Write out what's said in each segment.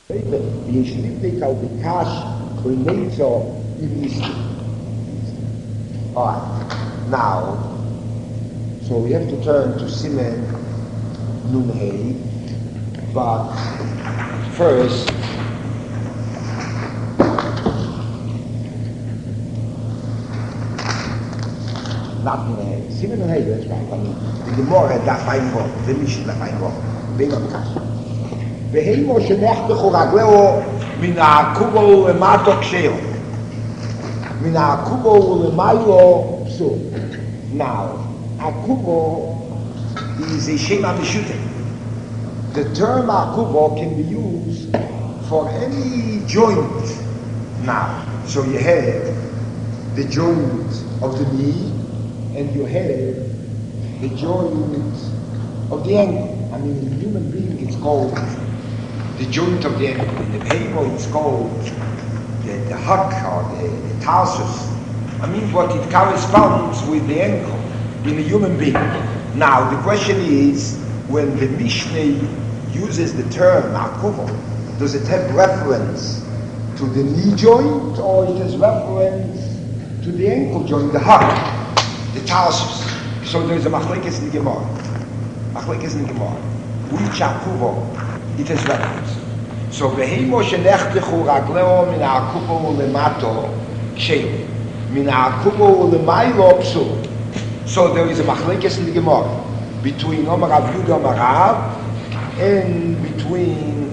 וישליפניק על בקש כלמיצו עם איסטי. Alright, now, so we have to turn to Simen Nun Hey, but first, not Nun Hey, Simen Nun Hey, that's right, I mean, the Gemara daf Einbo, the Mishnah daf Einbo, being on the cash. והימו שנחתכו רגלהו מן העקובו ולמטו קשהו. מן העקובו ולמיילו פסול. Now, akubo is a shem amishute. The term akubo can be used for any joint. Now, so you have the joint of the knee and you have the joint of the ankle. I mean, in a human being it's called the joint of the ankle. In the behemoth it's called the huck or the tarsus. I mean, what it corresponds with the ankle in a human being. Now, the question is, when the Mishnah uses the term akuvo, does it have reference to the knee joint or it has reference to the ankle joint, the huck, the tarsus? So there is a machlekes in the Gemara. Machlekes in the Gemara. Which akuvo it has reference. So behemo shenechtechu ragleo min akuvo lemato kshev. Min akuvo lemailo psul. So there is a machlekes in the Gemara between Omar Rav Yudah Omar Rav and between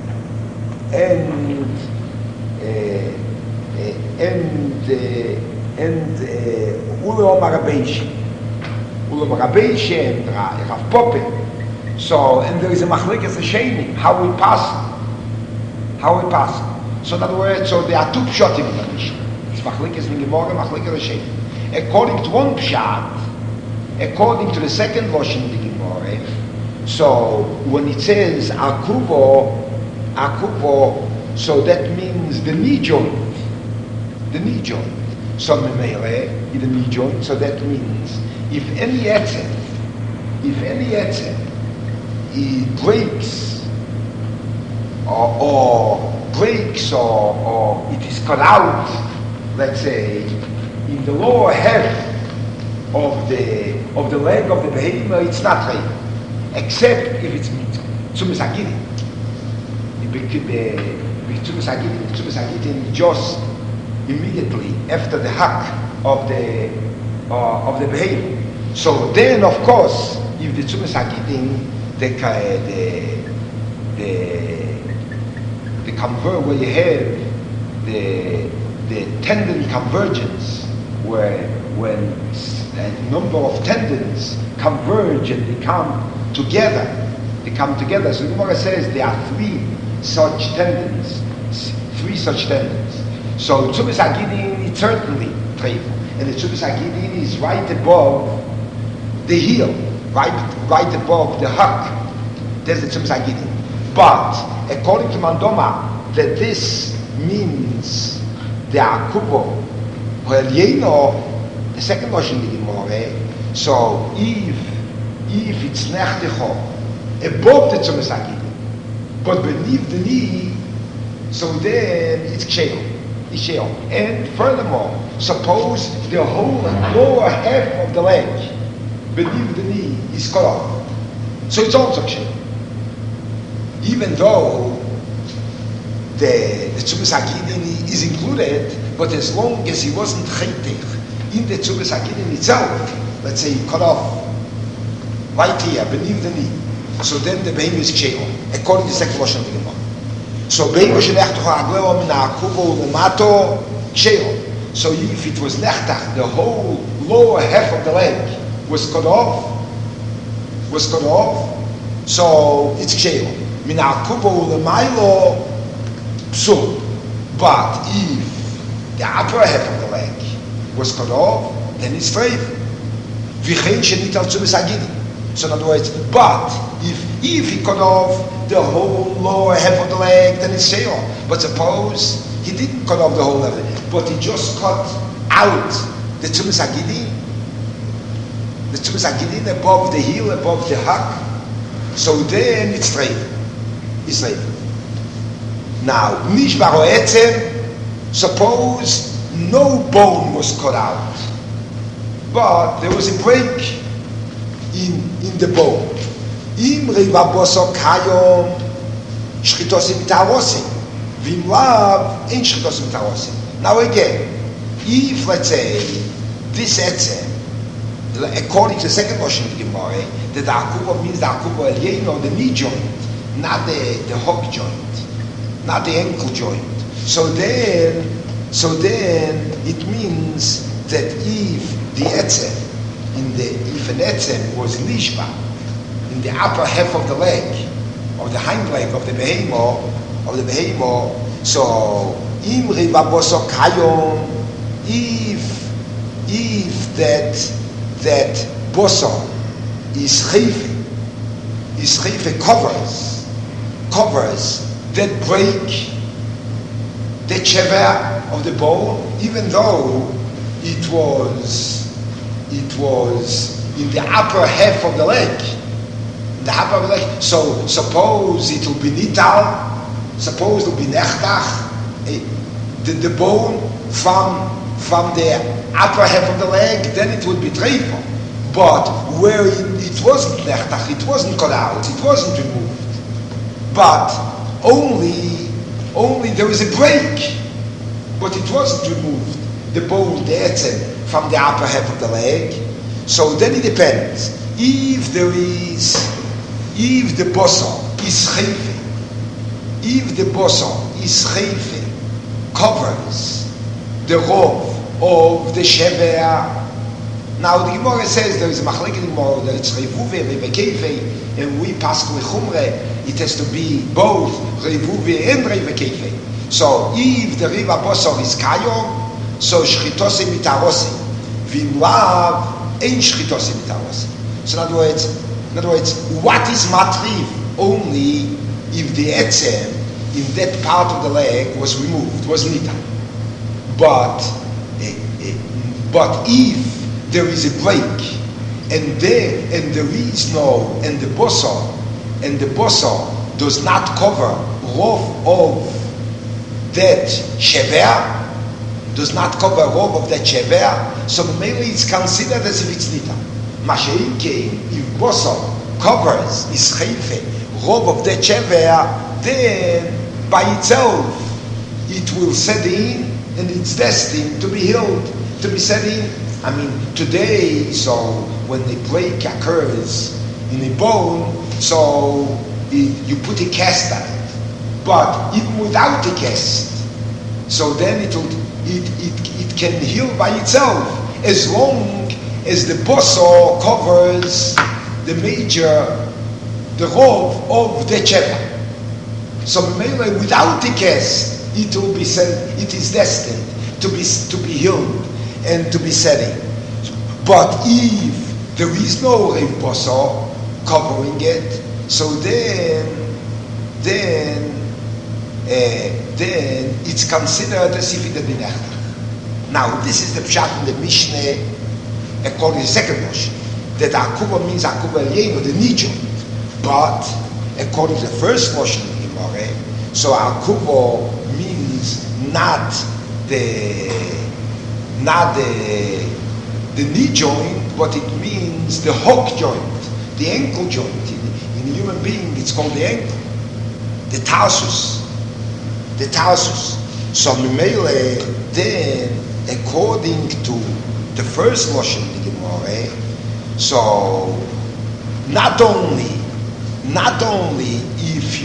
Ule Omar Rabbeinu. Ule Omar Rabbeinu and Rav Poppe. So, and there is a machlekes Sheni, how we pass. So in other words, so there are two pshatim in the Mishnah. It's machlekes in the Gemara, machlekes Sheni. According to one pshat, according to the second version of the Gemara, so when it says akubo, so that means the knee joint. So memele, the knee joint, so that means if any etzem, he breaks or it is cut out, let's say, in the lower half of the leg of the behemoth, it's not right, except if it's tzumas hagitin. Tzumas hagitin just immediately after the hack of the behemoth. So then, of course, if the tzumas hagitin, the convert where you have the tendon convergence, where when a number of tendons converge and they come together. So the Gemara says there are three such tendons. So tzumas hagidin is certainly treif, and the tzumas hagidin is right above the heel, right above the huck. There's the tzumas hagidin. But according to Mandoma, that this means the akubo, the second version of the Gemara. So if it's nechtecho above the tzumas hagidin, but beneath the knee, so then it's ksheil. And furthermore, suppose the whole lower half of the leg beneath the knee is cut off, so it's also ksheil. Even though the tzumas hagidin is included, but as long as he wasn't chaytech in the tzumas hagidin itself, let's say he cut off right here beneath the knee, so then the behemoth is ksheil, according to the second version of the Gemara. So behemoth shenechtechu ragleo min ha'akubo lemato ksheil. So if it was nechtach, the whole lower half of the leg was cut off, so it's ksheil. Min ha'akubo lemailo psul. But if the upper half of the leg was cut off, then it's treif. V'chein shenit al tzumas hagidin. So in other words, but if he cut off the whole lower half of the leg, then it's sheil. But suppose he didn't cut off the whole leg, but he just cut out the tzumas hagidin, above the heel, above the huck, so then it's treif. Now, nishbar ha'etzem, suppose no bone was cut out, but there was a break in the bone. Im reiva bosor kayom shchitosim tarosim, vim lav ein shchitosim tarosim. Now again, if let's say this etzem, according to the second version of the Gemara, that the akuba means the akuba elyeino, the knee joint, not the hook joint, not the ankle joint. So then it means that if the etzem, if an etzem was nishba in the upper half of the leg, of the hind leg of the behemoth, so im rivaboso kayom, if that boso is chayfe covers that break, the chever of the bone, even though it was in the upper half of the leg. So suppose it will be nital, suppose it will be nechtach, the bone from the upper half of the leg, then it would be treifah. But where it wasn't nechtach, it wasn't cut out, it wasn't removed, but only there was a break, but it wasn't removed, the bone, the etzem, from the upper half of the leg. So then it depends. If the boso is chayfe, covers the rov of the shever. Now the Gemara says there is a machlek in the Gemara that it's revuve, revekeife, and we pass with chumre. It has to be both revuve and revekeife. So if the riva boso is kayom, so shchitose mitarosi, vim lav ein shchitose mitarosi. So in other words, what is matriv? Only if the etzem in that part of the leg was removed, was nita. But if there is a break, and the boso does not cover rov of that shever, does not cover rov of that shever, so mainly it's considered as if it's nita. Masheike, if boso covers is chayfe rov of that shever, then by itself it will set in, and it's destined to be healed, to be set in. I mean, today, so when the break occurs in a bone, so you put a cast on it. But even without a cast, so then it can heal by itself, as long as the boso covers the rov of the cheva. So without the cast, it will be said, it is destined to be healed and to be setting. But if there is no rev boso covering it, so then it's considered as if it had been echtach. Now this is the pshat in the Mishnah according to the second version, that akuba means akuba elyeino, the knee joint. But according to the first version of the Gemara, so akuba means not the knee joint, but it means the hook joint, the ankle joint. In a human being, it's called the ankle, the tarsus. So Mimele, then, according to the first version of the Gemara, so not only if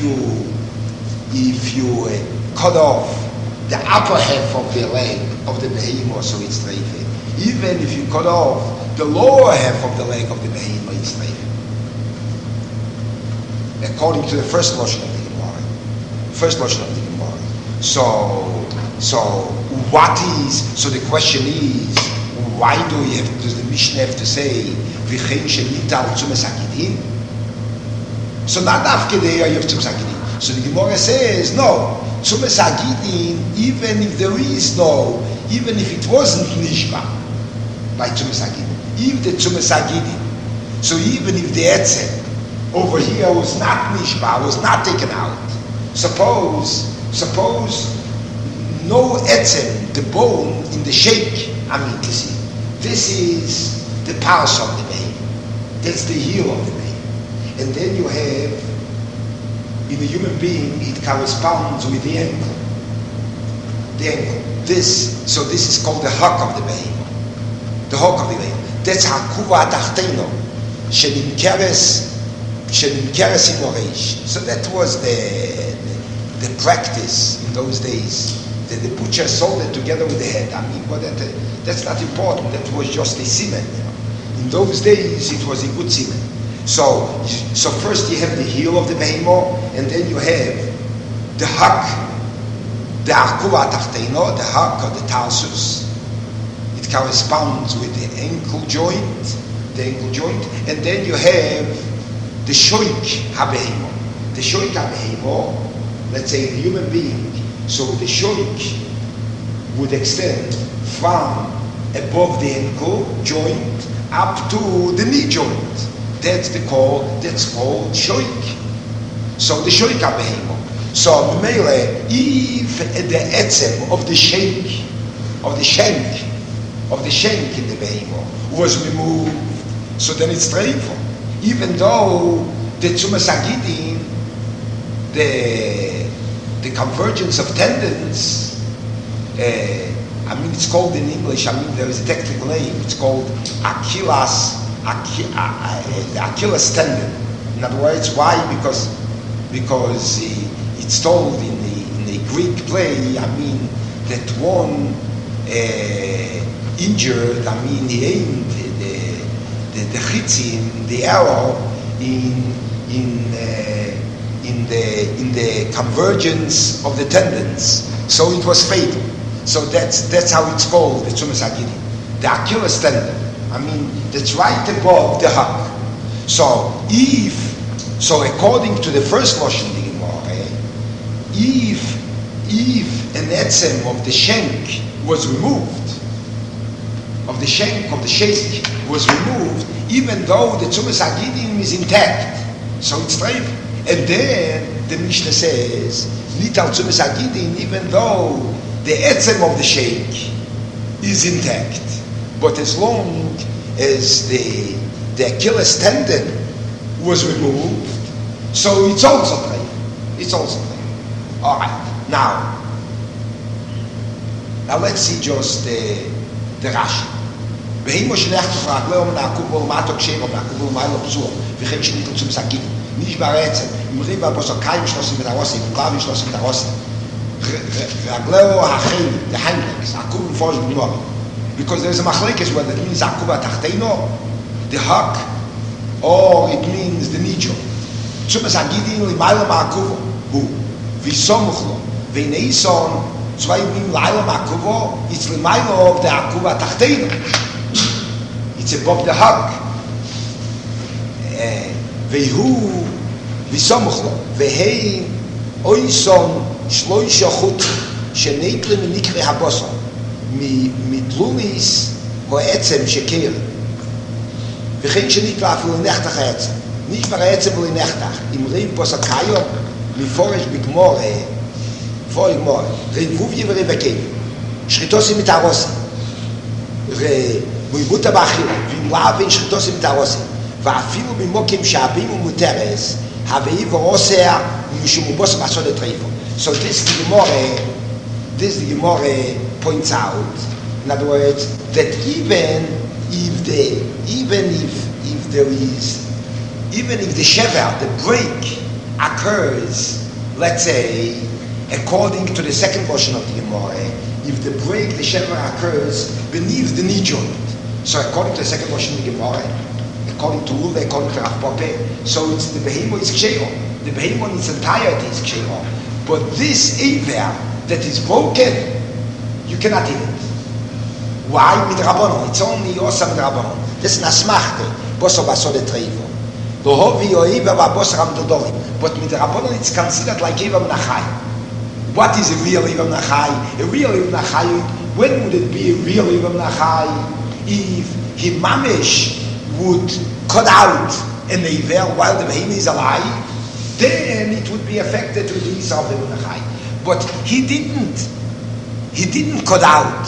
you cut off the upper half of the leg of the behemoth, so it's treife. Even if you cut off the lower half of the leg of the behemoth, it's treife. According to the first version of the Gemara. So the question is, why does the Mishnah have to say v'chein shenital tzumes hakidin? So not after there you have tzumes hakidin. So the Gemara says no, tzumes hakidin, even if it wasn't nishba by tzumes hakidin, if the tzumes hakidin, so even if the etzem over here was not nishba, was not taken out, suppose Suppose no etzem, the bone in the shake, this is the pulse of the behemoth. That's the heel of the behemoth. And then you have, in a human being, it corresponds with the ankle. The ankle. So this is called the hock of the behemoth. The hock of the behemoth. That's hakuva atachteno, shenimkeres imoreish. So that was the practice in those days. The butcher sold it together with the head. But that's not important. That was just a semen. In those days, it was a good semen. So first you have the heel of the behemoth, and then you have the hock, the arkuva tachteno, the hock of the tarsus. It corresponds with the ankle joint, and then you have the shoik habehemoth. The shoik habehemoth, let's say the human being. So the shoik would extend from above the ankle joint up to the knee joint. That's called shoik. So the shoik habehemoth. So mele, if the etzem of the shank in the behemoth was removed, so then it's treifel. Even though the tzumas hagidim, the convergence of tendons, it's called in English, there is a technical name, it's called Achilles tendon. In other words, why? Because it's told in the Greek play, that one injured, he aimed the chitzim, the arrow, in the convergence of the tendons, so it was fatal. So that's how it's called, the tzumas hagidim, the Achilles tendon. That's right above the hock. So according to the first lashon of the Gemara, if an etzem of the shank was removed, of the shank was removed, even though the tzumas hagidim is intact, so it's treif. And then the Mishnah says, Nital tzumas hagidim, even though the etzem of the shank is intact, but as long as the Achilles tendon was removed, so it's also treif. All right. Now let's see just the Rashi. Behemoth shenechtu ragleom na'akubol matok she'om na'akubol ma'ilo pzuo v'chein shenitel tzumas hagidim. Nicht beretzen, im Riba Bosokayim schlossen mit der Rosse, im Klavim schlossen mit der Rosse. Ragleo hacheli, the hind legs, akub and forge b'nori. Because there's a machlekes whether it means akuba tachteno, the hock, or it means the knee joint. Tzumas hagidim limayla ma'akuvo, hu, v'somuchlo, v'neison, zwei mean limayla ma'akuvo, it's limayla of the akuba tachteno. It's above the hock. והוא וסמוך לו, והי אויסון שלושה חוטים שנקרא מנקרא הבוסר מתלומיס העצם שקר וכן שנקרא אפילו נחתך העצם נשבר העצם ולנחתך אם ריב בוסר קיום מפורש בגמור ריבוביה וריבקי שחיתוסים מתארוסים ומבוטה באכילה ואם לאו בין שחיתוסים מתארוסים ואפילו במוקים שעבים ומותרס, הווי ועושה ומשומובוס בעשוד הטריפו. So this the Gemara points out, in other words, that even if the shever, the break occurs, let's say, according to the second portion of the Gemara, if the break, the shever occurs beneath the knee joint. So according to the second portion of the Gemara, according to Ule, according to Rav Pope, so it's the behemoth is ksheiro. The behemoth in its entirety is ksheiro. But this aver that is broken, you cannot eat it. Why? With Rabbanon. It's only Yosa with Rabbanon. This is Nasmachte. Boso baso de treivo. Lohovi yoiva va bos ramdodorim. But with Rabbanon it's considered like Eva Menachai. What is a real Eva Menachai? A real Eva Menachai, when would it be a real Eva Menachai? If he mamish would cut out an Eiver while the behemoth is alive, then it would be affected to the Isra of the Menachai. But he didn't cut out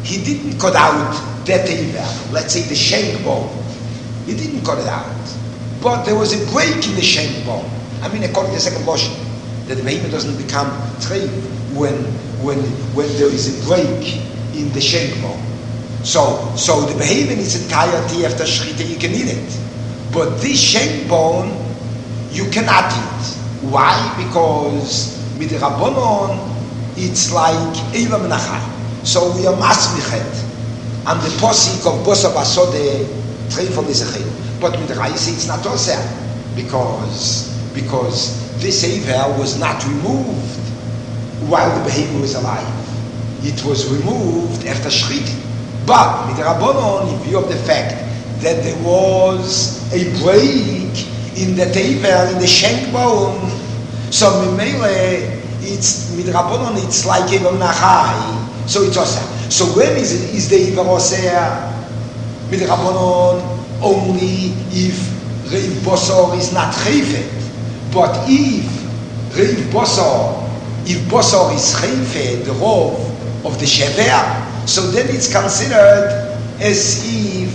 that Eiver, let's say the shank bone. He didn't cut it out. But there was a break in the shank bone. I mean, according to the second Lashon, that the behemoth doesn't become treif when there is a break in the shank bone. So the behemoth in its entirety after shchita, you can eat it. But this shank bone, you cannot eat. Why? Because with the Rabbanon, it's like Eilam Nachai. So we are masmichet. And the posik of Bosa Basode, treifel is a chayil. But with the Rais, it's not also. Because this Eiver was not removed while the behemoth was alive. It was removed after shchita. But with the Rabbanon, in view of the fact that there was a break in the Eiver, in the shank bone, so Mimele, it's with Rabbanon, it's like Eiver Nachai. So it's also. So when is the Eiver Oseh? With Rabbanon, only if Reiv Bosor is not Chayfet. But if Reiv Bosor, if Bosor is Chayfet, the Rov of the Shever, so then it's considered as if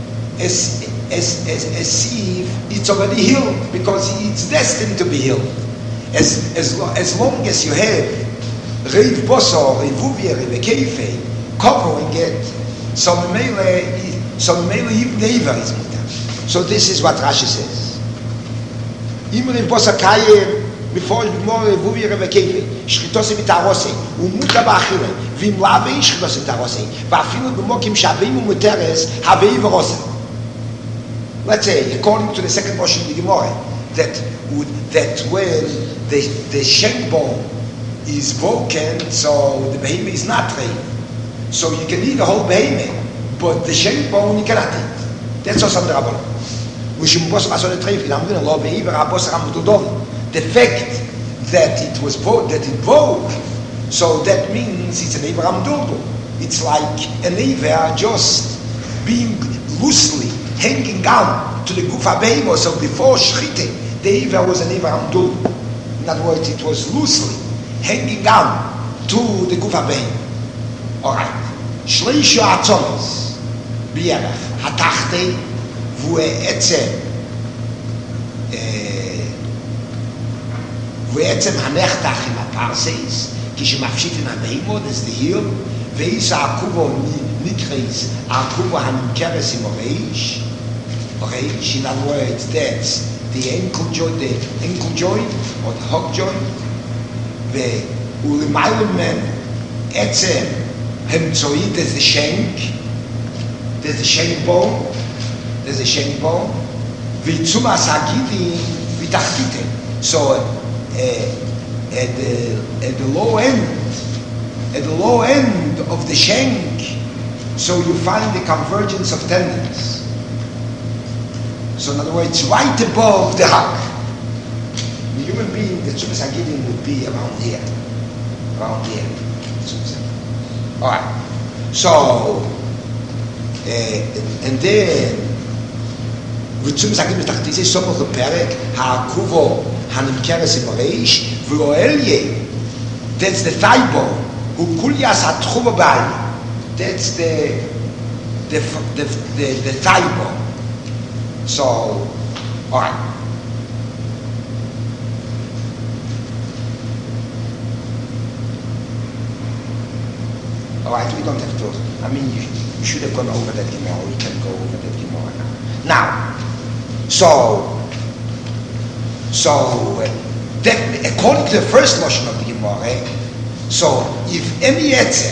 it's already healed, because it's destined to be healed. As long as you have Reiv Bosor, Reiv Uvir, Reiv Keife covering it, so Mele even the Eiver is mutar. So this is what Rashi says. Im Reiv Bosor Kayem, before Reiv Uvir, Reiv Keife, Shchitose Mitarose, Umuta Bachile, Vim Lave, Shchitose Mitarose, Vafilu B'mokim Shavim Umuteres, Have Eiver Oseh. Let's say, according to the second portion of the Gemara, that when the shank bone is broken, so the behemoth is not treif. So you can eat the whole behemoth, but the shank bone you cannot eat. That's also the Rabbanon. The fact that it was broke, so that means it's an Eiver Amdulgo. It's like an Eiver just being loosely hanging on to the Gufa Behemoth. So before Shchite, the Eiver was an Eiver Amdulgo. In other words, it was loosely hanging on to the Gufa Behemoth. Alright. Shleisha Atzomis B'yerach Hatachte V'e'etzem Hanechtach Im Aparseis Kishemafshit In HaBehemoth is the heel Ve'is HaAkuvo Nikreis HaAkuvo HaNimkeres Im Oreish. In other words, that's the ankle joint or the hook joint. Ulimayim men etzem hemtzoid. There's the shank. There's the shank bone. V'tzumas hagidi v'tachtite. So at the low end of the shank, so you find the convergence of tendons. So in other words, right above the hug. The human being, the Tzumas HaGidim would be around here. Alright. So, and then, with Tzumas HaGidim, it says, Somoch Perek, HaAkuvo, HaNimkeres Im Oreish, V'Oelye, that's the thigh bone, U'Kulyas HaTchuva B'Ali, that's the thigh bone. So, alright. Alright, we don't have to. I mean, you should have gone over that Gemara. We can go over that Gemara now. Now, so that, according to the first Lashon of the Gemara, so if any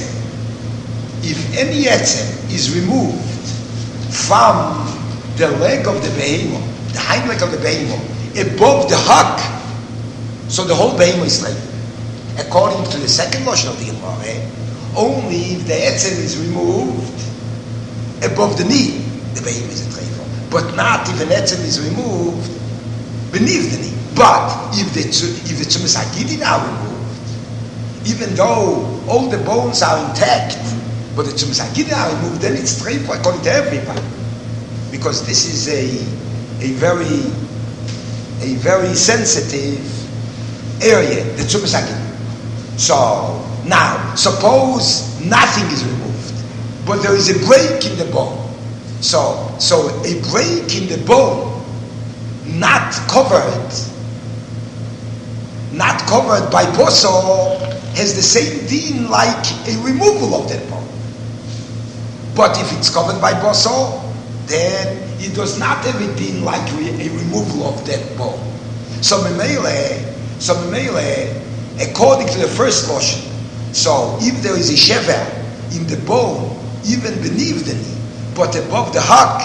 etzem is removed from the leg of the behemoth, the hind leg of the behemoth, above the hug, so the whole behemoth is like. According to the second Lashon of the Gemara, only if the etzem is removed above the knee, the behemoth is a treifel. But not if an etzem is removed beneath the knee. But if the Tzumas HaGidim are removed, even though all the bones are intact, but the Tzumas HaGidim are removed, then it's treifel according to everybody. Because this is a very sensitive area, the Tzumas HaGidim. So now, suppose nothing is removed, but there is a break in the bone. So a break in the bone, not covered by boso, has the same deen like a removal of that bone. But if it's covered by boso, then it does not have a deen like a removal of that bone. So memele, according to the first lotion, so if there is a shever in the bone, even beneath the knee, but above the hock,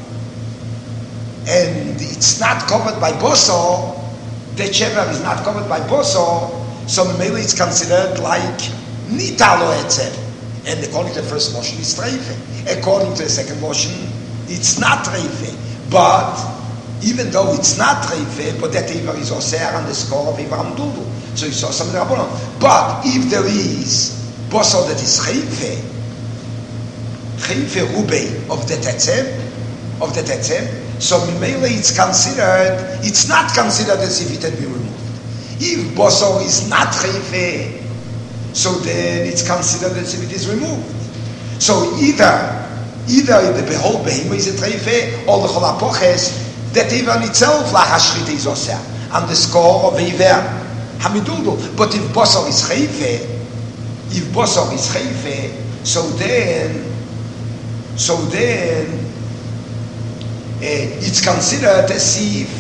and it's not covered by boso, that shever is not covered by boso, so memele it's considered like nitalo etzel. And according to the first lotion, it's treife. According to the second lotion, it's not treife. But even though it's not treife, but that Ivar is oseh on the score of Ivar Amdudu. So you saw something rabbanon. But if there is boso that is treife rube of the tetzem, so Mimele it's not considered as if it had been removed. If boso is not treife, so then it's considered as if it is removed. So either the whole behemoth is a treife, or the cholapoches, that even itself la hashchita is oseh on the score of Iver Hamiduldu. But if boso is treife, so then it's considered as if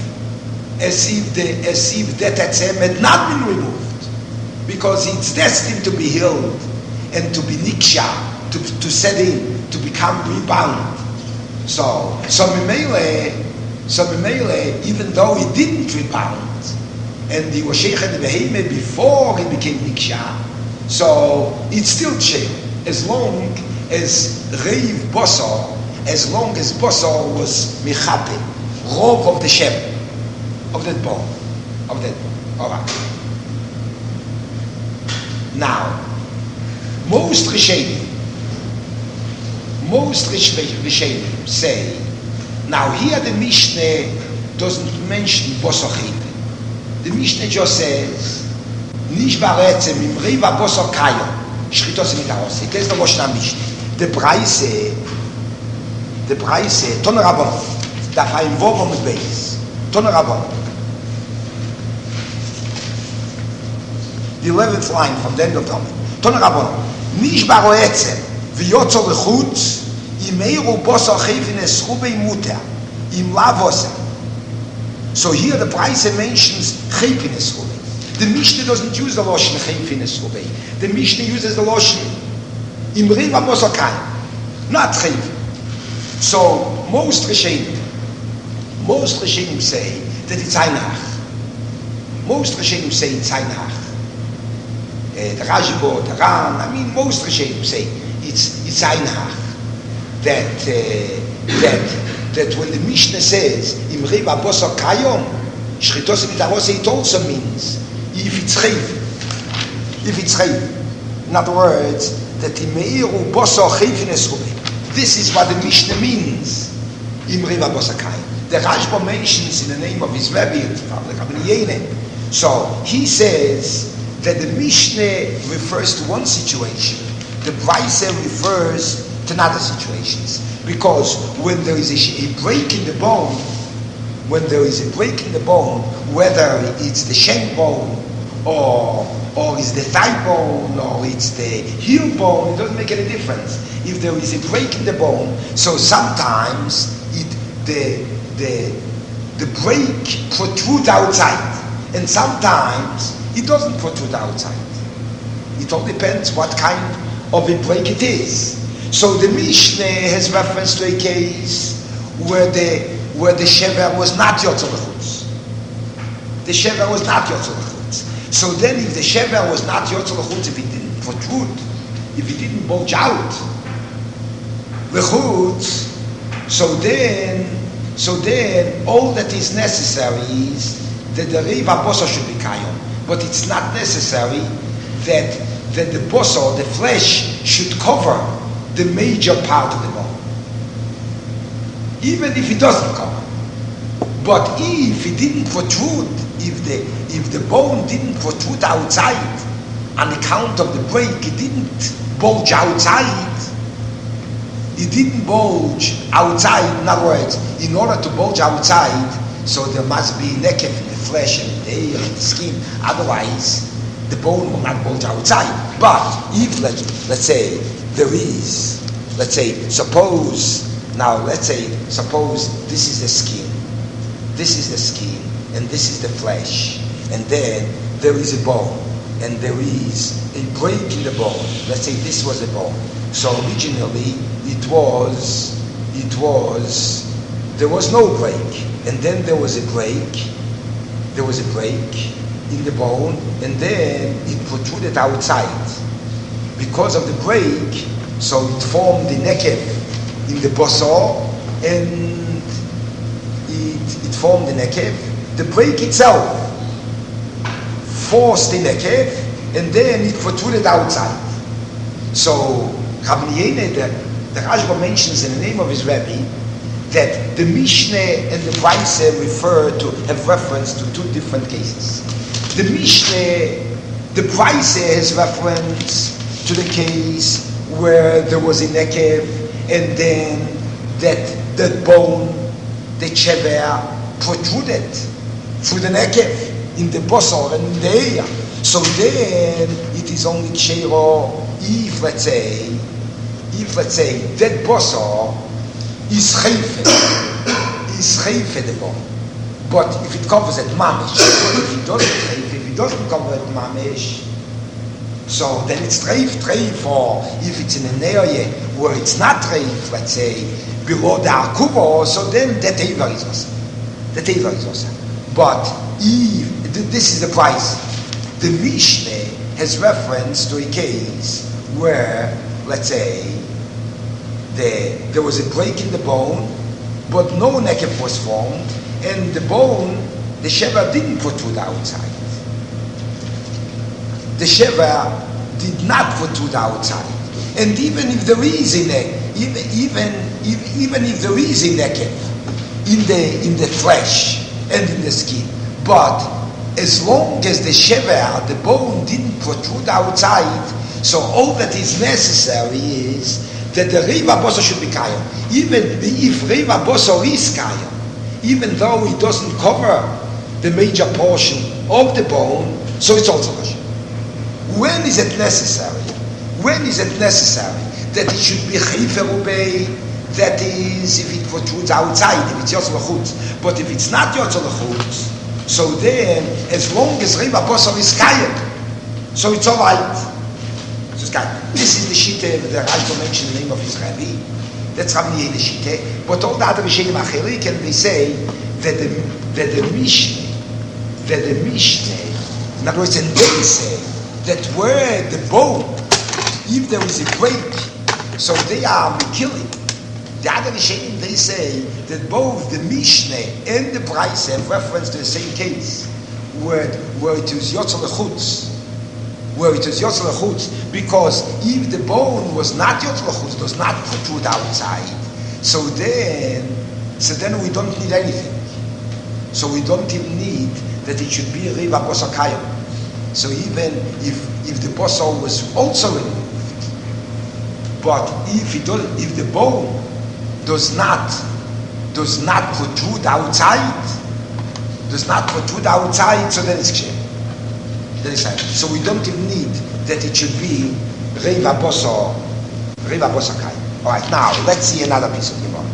that etzem had not been removed, because it's destined to be healed and to be niksha, to set in, to become rebound. So Mimele, even though he didn't rebound, and he was sheikh the behemoth before he became niksha, so it's still sheikh, as long as reiv boso, as long as boso was michape, rov of the shem, of that bone, All right. Now, most Rishonim say, now here the Mishnah doesn't mention bosochim. The Mishnah just says, Nish baretzem imriva bosokayo, shchitos mitarose. It is the Mishnah. The price, Ton Rabban, daf ha'invov on the base. Ton Rabban. The 11th line from the end of Talmud. Ton Rabban. Nish baroetzem v'yotzo lechutz imeiru bosochiv v'neschubei muter im lavosem. So here the price mentions chaypin eschubei. The Mishnah doesn't use the lotion chaypin eschubei. The Mishnah uses the lotion imriva bosokayim, not chaypin. So most Rishonim say that it's Einach. Most Rishonim say it's Einach. The Rajbo, the Ran, most Rishonim say it's Einach. That when the Mishnah says Imri Babosok Kayom, Shchitos Mitarose, it also means if it's Chayv. In other words, that Imeiru Bosok Chayvines Rubei. This is what the Mishnah means. Imri Babosok Kayom. The Rajbo mentions in the name of his Rebbe, so he says that the Mishnah refers to one situation, the Braise refers to another situations. Because when there is a break in the bone, whether it's the shank bone, or it's the thigh bone, or it's the heel bone, it doesn't make any difference. If there is a break in the bone, so sometimes the break protrudes outside, and sometimes it doesn't protrude outside. It all depends what kind of a break it is. So the Mishnah has reference to a case where the shever was not yotzer lechutz. The shever was not yotzer lechutz. So then, if the shever was not yotzer lechutz, if it didn't protrude, if it didn't bulge out lechutz, so then all that is necessary is that the reiv haboso should be kayom. But it's not necessary that the boso, the flesh, should cover the major part of the bone, even if it doesn't cover. But if it didn't protrude, if the bone didn't protrude outside on account of the break, it didn't bulge outside. It didn't bulge outside. In other words, in order to bulge outside, so there must be nekev in the flesh and the hair and the skin. Otherwise, the bone will not bulge outside. But if let's say there is, suppose this is the skin, and this is the flesh, and then there is a bone, and there is a break in the bone. Let's say this was a bone. So originally there was no break, and then there was a break in the bone, and then it protruded outside. Because of the break, so it formed the nekev in the basar, and it formed the nekev. The break itself forced the nekev, and then it protruded outside. So Rabbi the Rashba mentions in the name of his Rebbe that the Mishneh and the Braise have reference to two different cases. The Mishneh, the Braise has reference to the case where there was a nekev, and then that bone, the chever, protruded through the nekev in the basar and in the hair. So then it is only kshero if let's say that basar is chayfe the bone. But if it covers it mamish, if it doesn't cover it mamish, so then it's treif, or if it's in an area where it's not treif, let's say below the akuvo, so then the teva is also. But if this is the price, the Mishneh has reference to a case where, let's say, there was a break in the bone, but no nekev was formed, and the bone, the sheva didn't protrude outside. The sheva did not protrude outside, and even if there is a nekev in the flesh and in the skin, but as long as the sheva, the bone, didn't protrude outside, so all that is necessary is that the Reiva Bosor should be Kayam. Even if Reiva Bosor is Kayam, even though it doesn't cover the major portion of the bone, so it's also kosher. When is it necessary? That it should be Chayfer Ubei, that is, if it protrudes outside, if it's Yotzer L'chutz. But if it's not Yotzer L'chutz, so then, as long as Reiva Bosor is Kayam, so it's all right. This is the Shittah that Rashba mentioned the name of his Rebbe. That's Rabbi the Shittah. But all the other Rishonim Acherik, and they say that the Mishneh, in other words, and they say that where the bone, if there is a break, so they are killing. The other Rishonim, they say that both the Mishneh and the Braise have reference to the same case, where it was Yotzer L'chutz. Because if the bone was not Yotzer L'chutz, does not protrude outside, so then we don't need anything. So we don't even need that it should be Reiva Bosor Kayam. So even if the Bosor was also removed, but if the bone does not protrude outside, so then it's ksher. So we don't even need that it should be Reiva Bosor Kayam. All right, now let's see another piece of Gemara.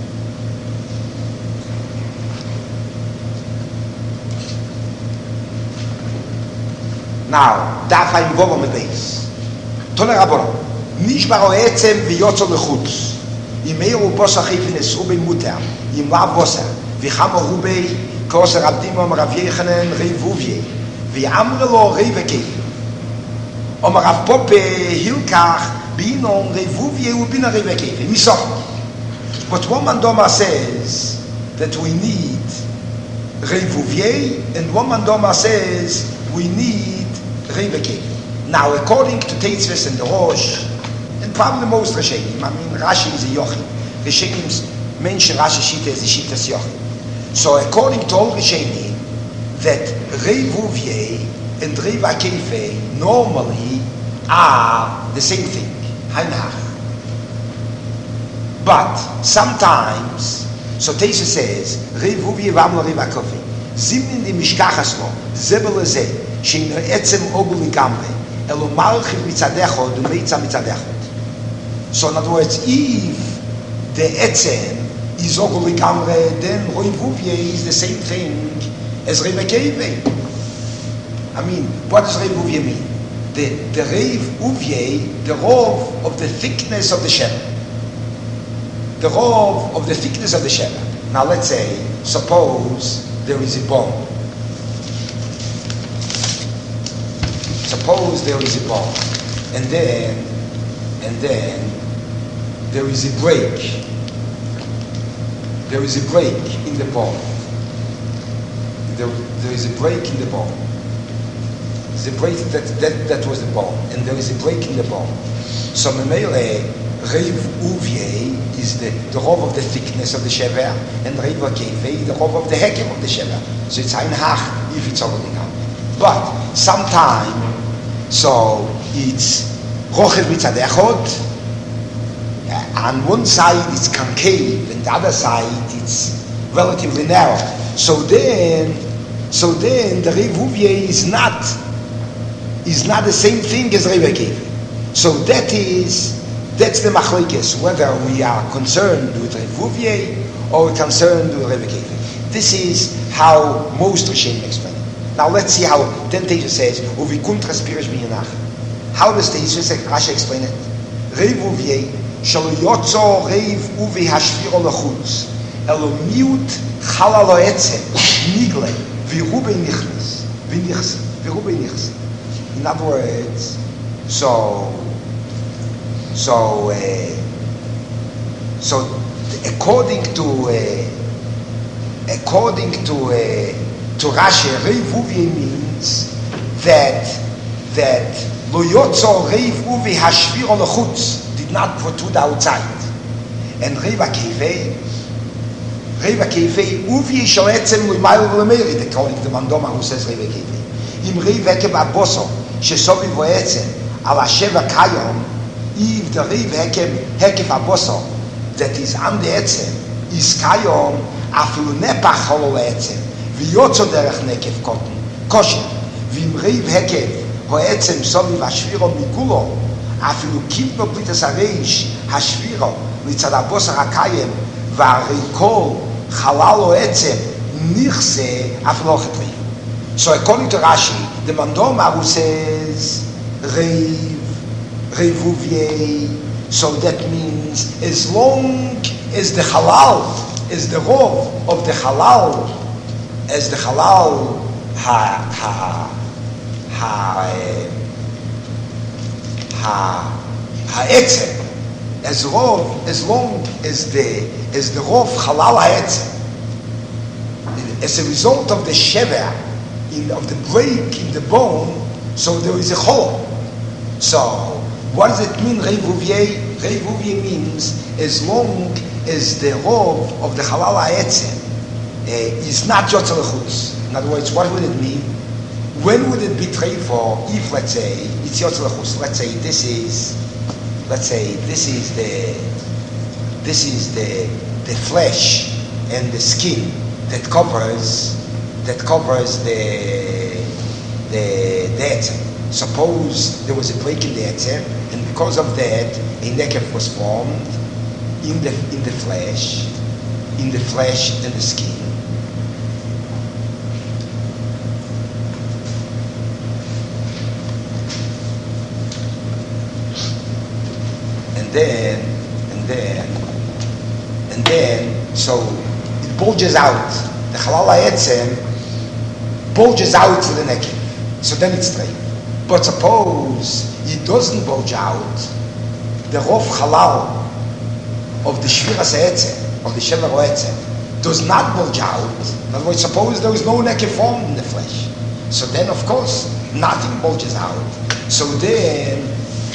Now, Daf Hayim mit Beis. Toler Rabbanon. Nishbar Etzem v'Yotzer L'chutz. Im Eiru Bosor Chayfin Esru Bei Muter. Im Lav Bosor. V'Chamo Rubei. Koser Abdimom Rav Yechanan Reivuvye. V'Amre Lo Reiva Keiv. Om Rav Pope Hilkach Binon Reivuvye Ubina Reiva Keiv. Misok. But one Mandoma says that we need Reivuvye, and one Mandoma says we need Reiva Keiv. Now, according to Teitzves and the Rosh, and probably most Rishonim, Rashi is a Yochid. Rishonim mention Rashi Shita as a Shitas Yochid. So, according to all Rishonim, that Reivuvye and Reva Kefe normally are the same thing. Hainach. But sometimes, so Teisha says, Rev Uvye Vamla Reva Kefe. Zimnin di Mishkachas lo, Zebele Ze, Sheino Etzem Ogul Gamre, Elo Malchim Mitzadechot, and Meitza Mitzadechot. So in other words, if the Etzem is Ogul Gamre, then Rev Uvye is the same thing as Reva Kefe. I mean, what does Rev Uvye mean? The Rev Uvye, the rov of the thickness of the Sheva. The rov of the thickness of the Sheva. Now let's say, suppose there is a bone. Suppose there is a bone. And then there is a break. There is a break in the bone. There is a break in the bone. The break that was the bone, and there is a break in the bone. So Memele, Rev Uvye is the rov of the thickness of the shever, and Rev Kefe the rov of the hekem of the shever. So it's ein hach if it's already now. But sometime, so it's rochev mitzadechot. On one side it's concave, and the other side it's relatively narrow. So then the Rev Uvye is not the same thing as Reva Kefe. So that's the machlokes, whether we are concerned with Rev Uvye or we're concerned with Reva Kefe. This is how most Rishonim explain it. Now let's see how then Teisha says, Uvi kuntras pirish b'yanach. How does Teisha Rashi explain it? Rev Uvye shalo yotzo Rev Uvye hashviro lechutz elo miut chalalo etzem nigle v'irube nichnas. In other words, so according to Rashi, Rev Uvye means that lo yotzo Rev Uvye hashviro lechutz did not protrude outside, and Reva Kefe Uvye shel etzem l'mayil v'lemerid, according to Mandoma who says Reva Kefe. Im Rev Hekev Aboso shesoviv v'etzem al hasheva kayom, if the Rev Hekev Aboso that is on the etzem is kayom afilu nepach holo etzem v'yotzo derech nekev koten kosher, v'im Rev Hekev ho'etzem soviv hashviro mikulo afilu kivno plitas hareish hashviro mitzad abosar hakayem v'arikol chalalo etzem nichse afilu chetri. So according to Rashi, the Mandoma who says Rev Uvye, so that means as long as the halal is the rov of the halal, as the halal ha'etzem, as long as the rov halal ha'etzem, as a result of the shever, of the break in the bone, so there is a hole. So what does it mean, Rev Uvye? Rev Uvye means as long as the rov of the halal ha'etzem is not yotzer lechutz. In other words, what would it mean? When would it be trade for if, let's say, it's yotzer lechutz? Let's say this is the flesh and the skin that covers the etzem. Suppose there was a break in the etzem, and because of that, a nekev was formed in the flesh and the skin. And then, so it bulges out. The halal ha'etzem bulges out to the nekev, so then it's straight. But suppose it doesn't bulge out, the rov halal of the shviras ha'etzem, of the shever ha'etzem, does not bulge out. In other words, suppose there is no nekev formed in the flesh, so then of course nothing bulges out. So then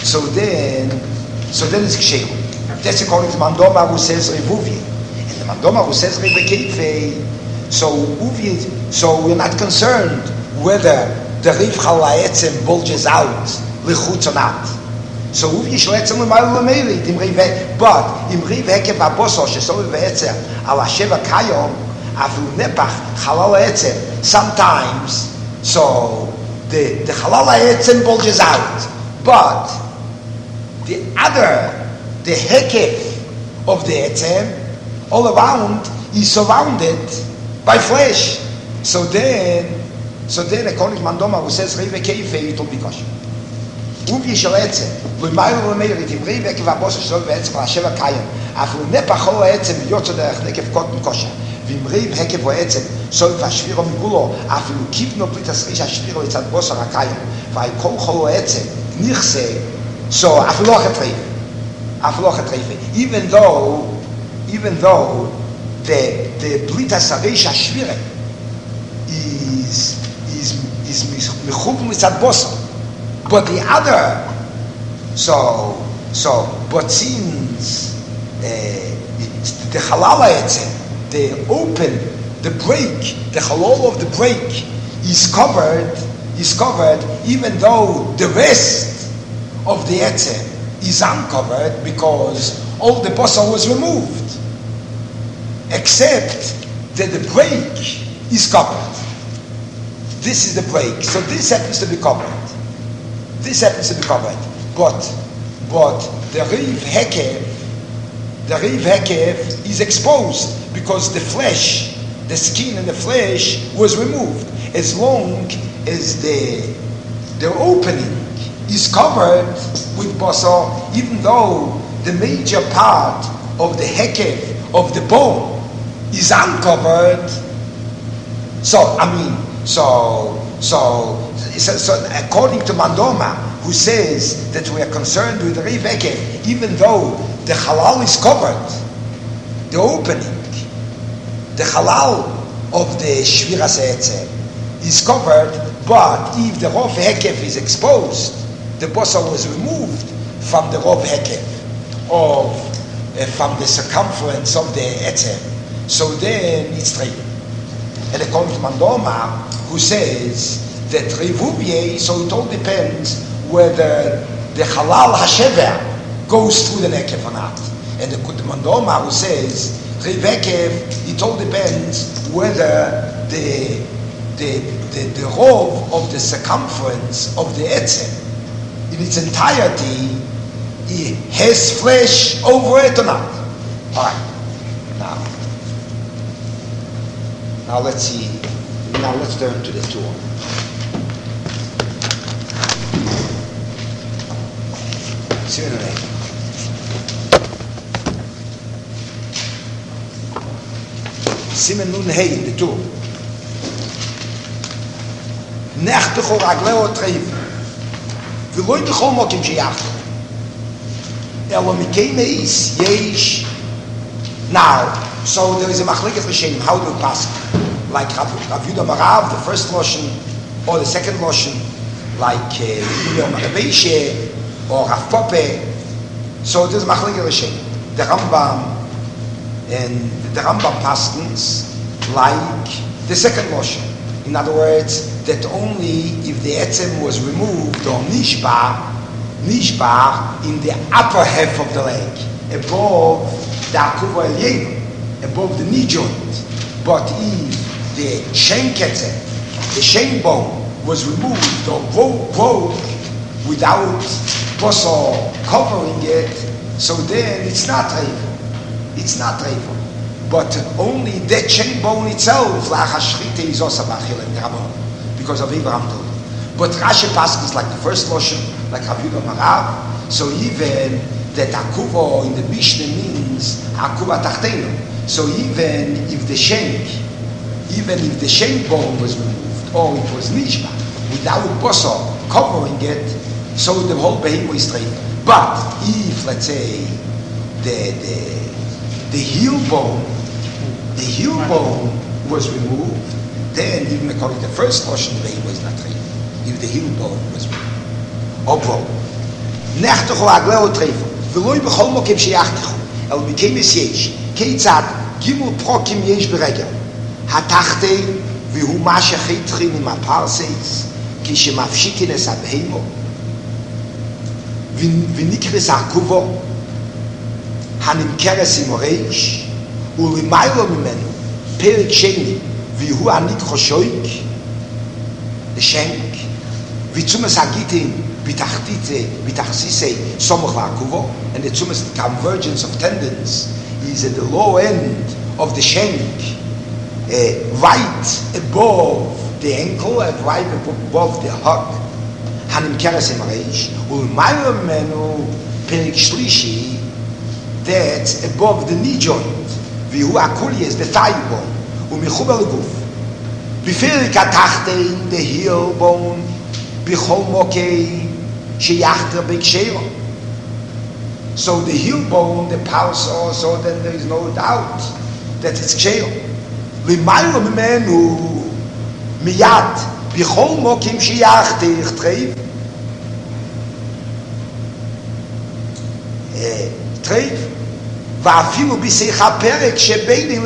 it's ksheru. That's according to Mandoma who says Rev Uvye, and the Mandoma who says Reva Kefe. So we're not concerned whether the Riv Chalaetzem bulges out, Lichutz and out. So Uv Yishletzem L'mayla L'meili, but in Riv Hekev Aboso, Shesoviv Etzem, Ala Sheva Kayom, Afu Nepach, Chalal Etzem, sometimes, so the Chalal Etzem bulges out, but the Hekev of the Etzem, all around, is surrounded by flesh. So then according to Mandoma, who says Rive Keife, it will be kosher. Uv Yishal Etzem, L'mayla L'meili, Tim Riv Hekev Aboso, Shesoviv Etzem, Ala Sheva Kayom, Afu Nepach Chalal Etzem, Yotzo Derech Nekev Kotten kosher. ואם ריב הקב או עצם, סוף השבירו מגולו, אפילו קיפנו פליטס ריש השבירו לצד בוסר הקיים, והי כל חולו עצם, נכסה, so, אפילו לא חטריפה. Even though the פליטס הריש השבירה is מחוב מצד בוסר, but the other, but since the halal עצם, the break, the halal of the break is covered, even though the rest of the etzem is uncovered because all the basar was removed, except that the break is covered. This is the break, so this happens to be covered. But the Riv Hekev is exposed because the flesh, the skin and the flesh was removed. As long as the opening is covered with basar, even though the major part of the Hekev of the bone is uncovered. So according to Mandoma, who says that we are concerned with the Riv Hekev, even though the halal is covered, the opening, the halal of the Shviras Etzem is covered, but if the Rov Hekev is exposed, the basar was removed from the Rov Hekev, from the circumference of the Etzem, so then it's treated. And according to Mandoma, who says that Revubye, so it all depends whether the halal hashever goes through the nekev or not. And the Mandoma, who says Rivekev, it all depends whether the rov of the circumference of the etzem in its entirety it has flesh over it or not. All right. Now let's see. Now let's turn to the tour. Simen nun hey in the tour. Nechtich or agleo treif. V'loy b'chol mokim sheyach. Elo mikei meis yesh. Now, so there is a machleket l'shem. How do we pass? Like Rav Yudah Marav, the first Loshen, or the second Loshen, like Yom Rabbeishe, or Rav Pope. So there's machleket l'shem. The Rambam and the Rambam paskins like the second Loshen. In other words, that only if the etzem was removed or nishbar in the upper half of the leg, above the akuva elyeinu, above the knee joint. But if the shen ketzem, the shen bone, was removed or broke without basar covering it, so then it's not reifu. It's not reifu. But only that shen bone itself, lachashchite is also bachil and rabon, because of Abraham told. But Rashi passes like the first Loshen, like Rav Yudah Marav. So even that akuva in the Mishnah means akuva tachtenu. So even if the shen bone was removed or it was nishba without basar covering it, so the whole behemoth is straight. But if, let's say, the heel bone was removed, then even according to the first portion, the behemoth is not straight. If the heel bone was removed or broken. Nechtach or agleo treifa. V'loi b'chol mokem sheyachtichu. El mikem es yesh. Keitzad gimel prokim yesh beregel. Hatachtei v'hu ma shechitchin im aparseis. כשמפשיטין את הבהמו, ונקרס עקובו, הנמכרס עם ריש, ולמיילו ממנו, פרק שני, והוא עניק חושויק, לשנק, וצומס הגיטין, בתחסיסי סומך ועקובו, and the tzumas, the convergence of tendons, is at the low end of the shank, right above the ankle and right above the hook. Hanimkeres im reish, ulmaylo menu perik shlishi, that's above the knee joint. Vihu akuli is the thigh bone. Umichuber leguf. Bifirik atachtein the heel bone. Bichol mokei sheyachter beksheiro. So the heel bone, the pulse also, then there is no doubt that it's ksheiro. Limaylo menu miyad. בכל מוקים שיחתך טרייב ואפילו בשיח הפרק שבינו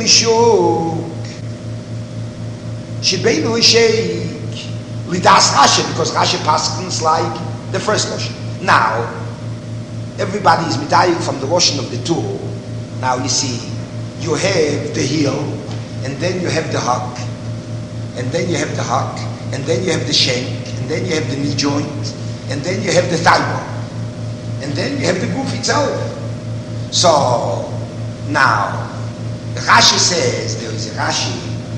לשוק לדעס רש"י, because Rashi paskins like the first Lashon. Now everybody is medayik from the Lashon of the two. Now you see, you have the heel, and then you have the hock, and then you have the hock, and then you have the shank, and then you have the knee joint, and then you have the thigh bone, and then you have the goof itself. So now Rashi says, there is a Rashi,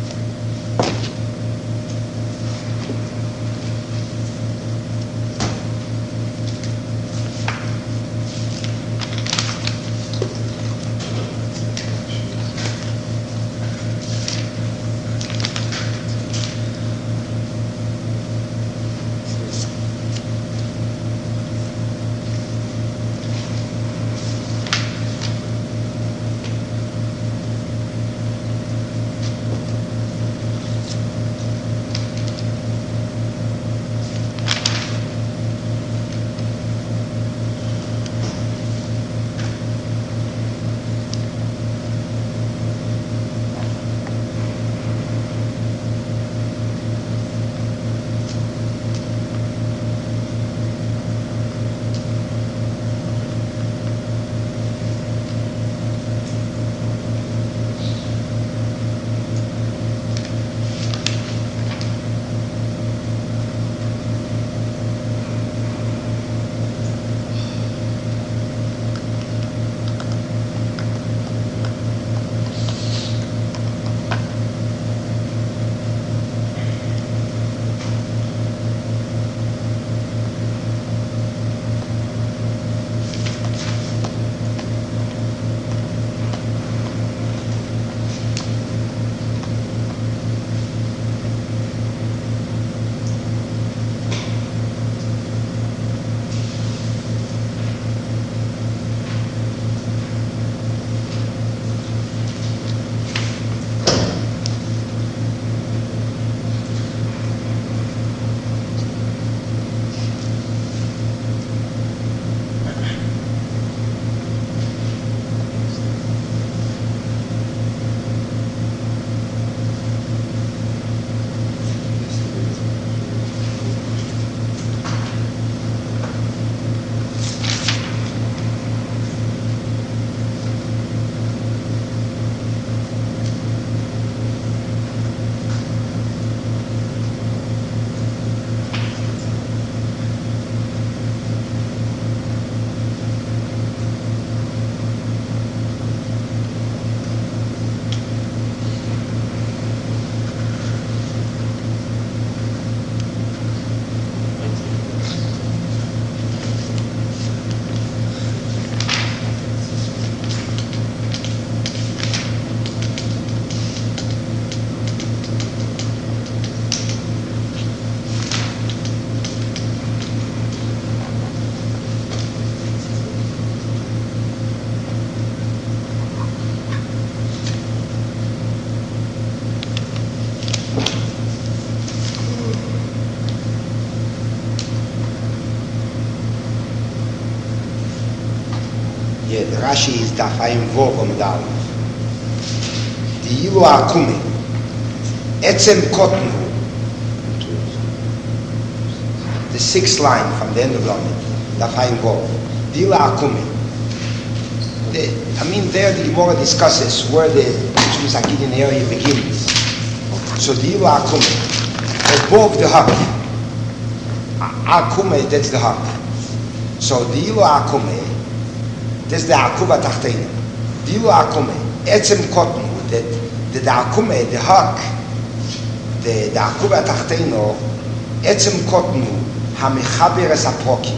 Rashi is dafayim vov omdal. Diilu akumi. Etzem kotnu. the sixth line from the end of Lamed, Daf Hayin Vav, Dila Akume. There the Gemara discusses where the Chumash Agidin area begins. So Dila Akume, above the hak. Akume, that's the hak. So Dila Akume, that's the Akuba Tachteina. Dila Akume, Etzem Kotnu, that the Akume, the hak, the Akuba Tachteino, Etzem Kotnu, Hamechaber es Aprokim.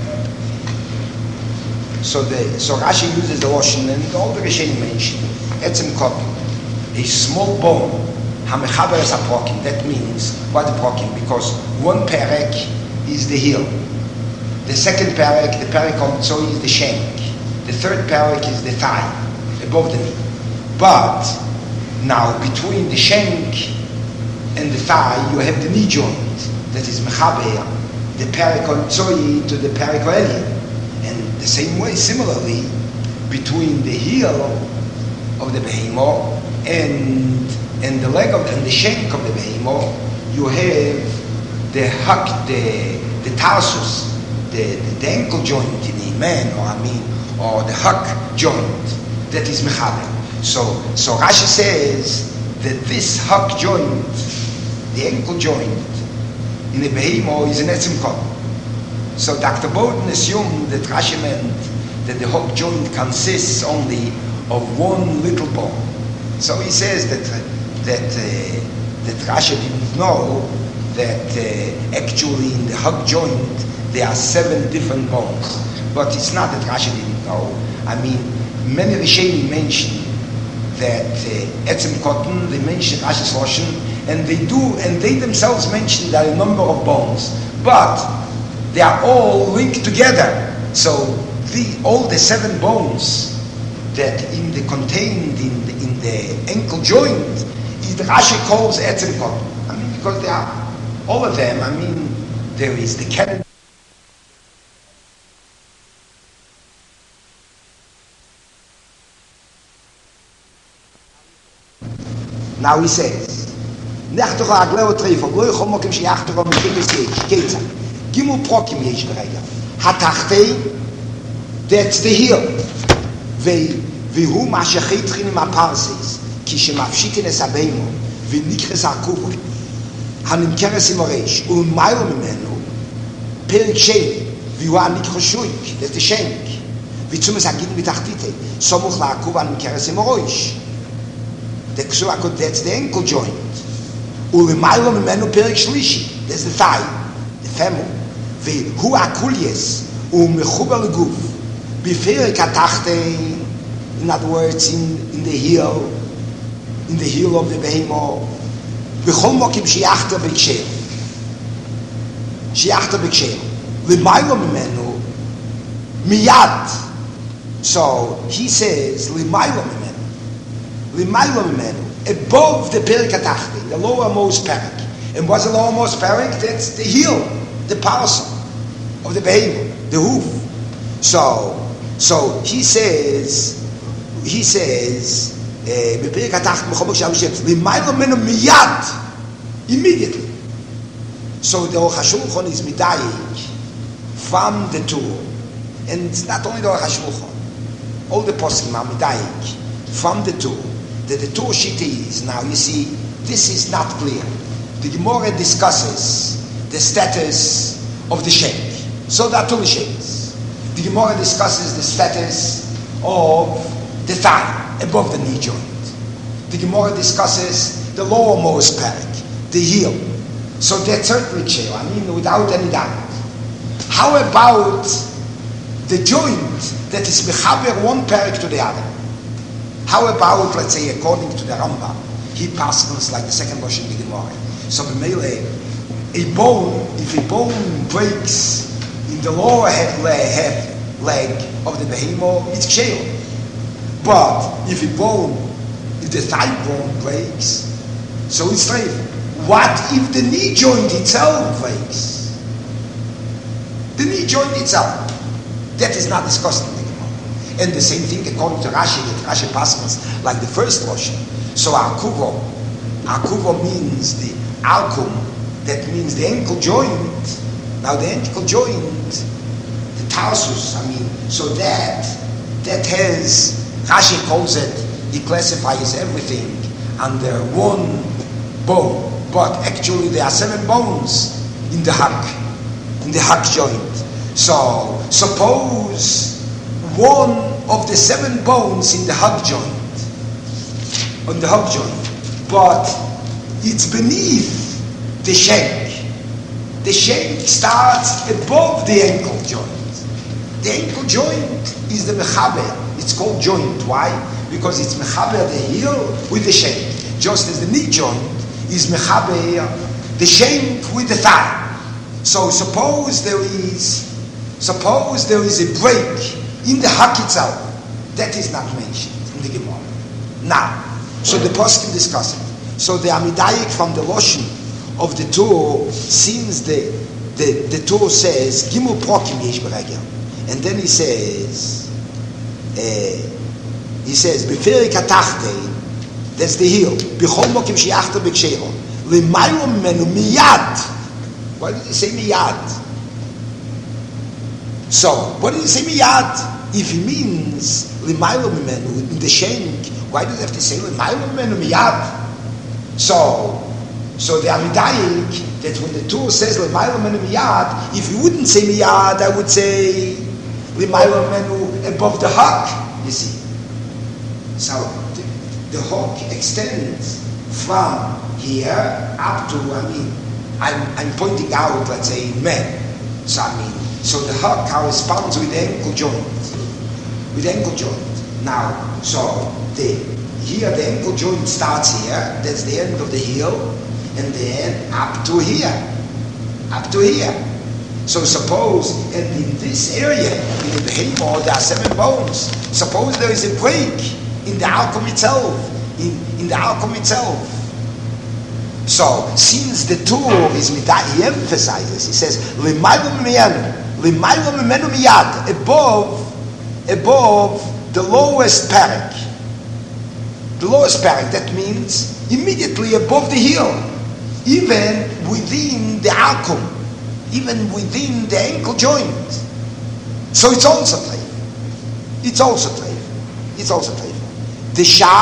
So Rashi uses the Lashon, and all the Rishonim mention Etzem Kotnu, a small bone, Hamechaber es Aprokim. That means what the Prokim? Because one perek is the heel, the second perek, the perek on Tzoi, is the shank, the third perek is the thigh, above the knee. But now between the shank and the thigh, you have the knee joint that is mechaber the pericontoi to the pericoelion, and the same way, similarly, between the heel of the behemoth and the leg of and the shank of the behemoth, you have the the tarsus, the ankle joint in a man, or the huck joint that is mechaber. So Rashi says that this huck joint, the ankle joint in the behemoth, is an etzem kotnu. So Dr. Bowden assumed that Rashi meant that the huck joint consists only of one little bone. So he says that Rashi didn't know that actually in the huck joint there are 7 different bones. But it's not that Rashi didn't know. Many Rishonim mention that etzem kotnu, they mention Rashi's Lashon, and they themselves mention there are a number of bones, but they are all linked together. So all the 7 bones that contained in the ankle joint, Rashi calls etzem kotnu. Because they are all of them. There is the canon. Now he says, Nechtoch ha'agleo treifo, lo yichol mokim sheyachtoro mekibes yesh, ketza. Gimel prokim yesh berega. Hatachtei, that's the heel. Vehu ma'shechitchin im aparses, ki shemafshikin es habeimo, v'nikres ha'kubo, hanimkeres im oresh, u'maylo mimenu, perik sheni, v'hu ha'nikchoshuik, that's the shank, v'tzumes ha'gid mitachtite, somuch la'akubo hanimkeres im oresh. That's the ankle joint. Ulimaylo mimenu perik shlishi. That's the thigh, the femur. Vehu akulies umechuber leguf. Biferik hatachtein. In other words, in the heel of the behemoth. Bechol mokim sheyachter b'ksher. Sheyachter b'ksher. Limaylo mimenu miyad. So he says limaylo mimenu. Above the perik hatachti, the lowermost perik. And what's the lowermost perik? That's the heel, the parasol of the behemoth, the hoof. So he says, beperik hatachti mechobek shalom limaylo mimenu miyad, immediately. So the Aruch HaShulchan is midayik from the tool, and it's not only the Aruch HaShulchan, all the poskim are midayik from the tool. That the Torah Shita is. Now you see, this is not clear. The Gemara discusses the status of the shank. So there are 2 shanks. The Gemara discusses the status of the thigh, above the knee joint. The Gemara discusses the lowermost perik, the heel. So that's certainly clear, without any doubt. How about the joint that is mechaber one perik to the other? How about, let's say, according to the Rambam, he passes like the second Lashon in the Gemara. So b'meileh, if a bone breaks in the lower half leg of the behemoth, it's ksheil. But if the thigh bone breaks, so it's treif. What if the knee joint itself breaks? The knee joint itself. That is not discussed in the Gemara. And the same thing according to Rashi, that Rashi passes like the first Lashon. So Akuvo means the alkum, that means the ankle joint, Now the ankle joint, the tarsus, so that has, Rashi calls it, he classifies everything under one bone, but actually there are 7 bones in the hak joint. So suppose one of the 7 bones in the hak joint, but it's beneath the shank. The shank starts above the ankle joint. The ankle joint is the mechaber. It's called joint. Why? Because it's mechaber the heel with the shank. Just as the knee joint is mechaber the shank with the thigh. So suppose there is a break in the hak itself. That is not mentioned in the Gemara. Now, so the poskim discuss it. So the Amidayik from the Loshen of the Torah, since the Torah says Gimel Prokim Yesh Beregel, and then he says Beferik Atachtei, that's the heel. B'chol Mokim She'achter B'Ksheiro L'maylo Menu Miyad. Why did he say Miyad? So what did he say Miyad? If he means L'maylo Menu in the shank, why do they have to say L'maylo Menu Miyad? So the Amidayik, that when the Torah says L'maylo Menu Miyad, if you wouldn't say Miyad, I would say L'maylo Menu above the hak, you see. So the hak extends from here up to, I'm pointing out, let's say, men. So the hak corresponds with the ankle joint. Now, so the ankle joint starts here, that's the end of the heel, and then up to here. So suppose, and in this area, in the behemoth, there are 7 bones. Suppose there is a break in the alcom itself, So, since the Torah is midah, he emphasizes, he says, L'maylo mimenu miyad, above the lowest parak. The lowest parak, that means immediately above the heel, even within the alcom, even within the ankle joint. So it's also treif. The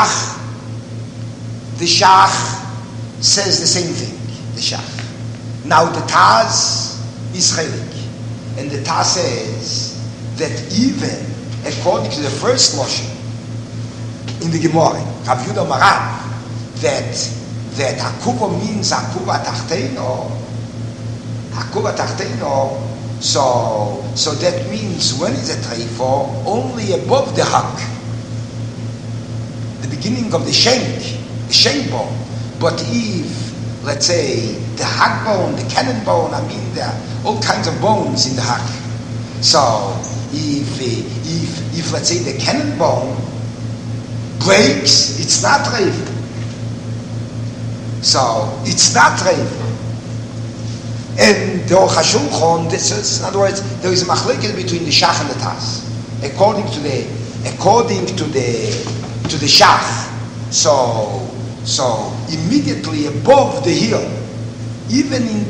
Shach says the same thing. The Shach. Now the Taz is chelik, and the Taz says that even according to the first Loshen in the Gemara, Rav Yehuda Maran, that Hakuva means Hakuva Tachteino. So that means when is a treifo? Only above the hak, the beginning of the shank bone. But if, let's say, the hak bone, the cannon bone, there are all kinds of bones in the hak. So if let's say the cannon bone breaks, it's not treif. So it's not treif. And the Ochashulchon, this is, in other words, there is a machlekes between the Shach and the Taz. According to the Shach, so immediately above the heel, even in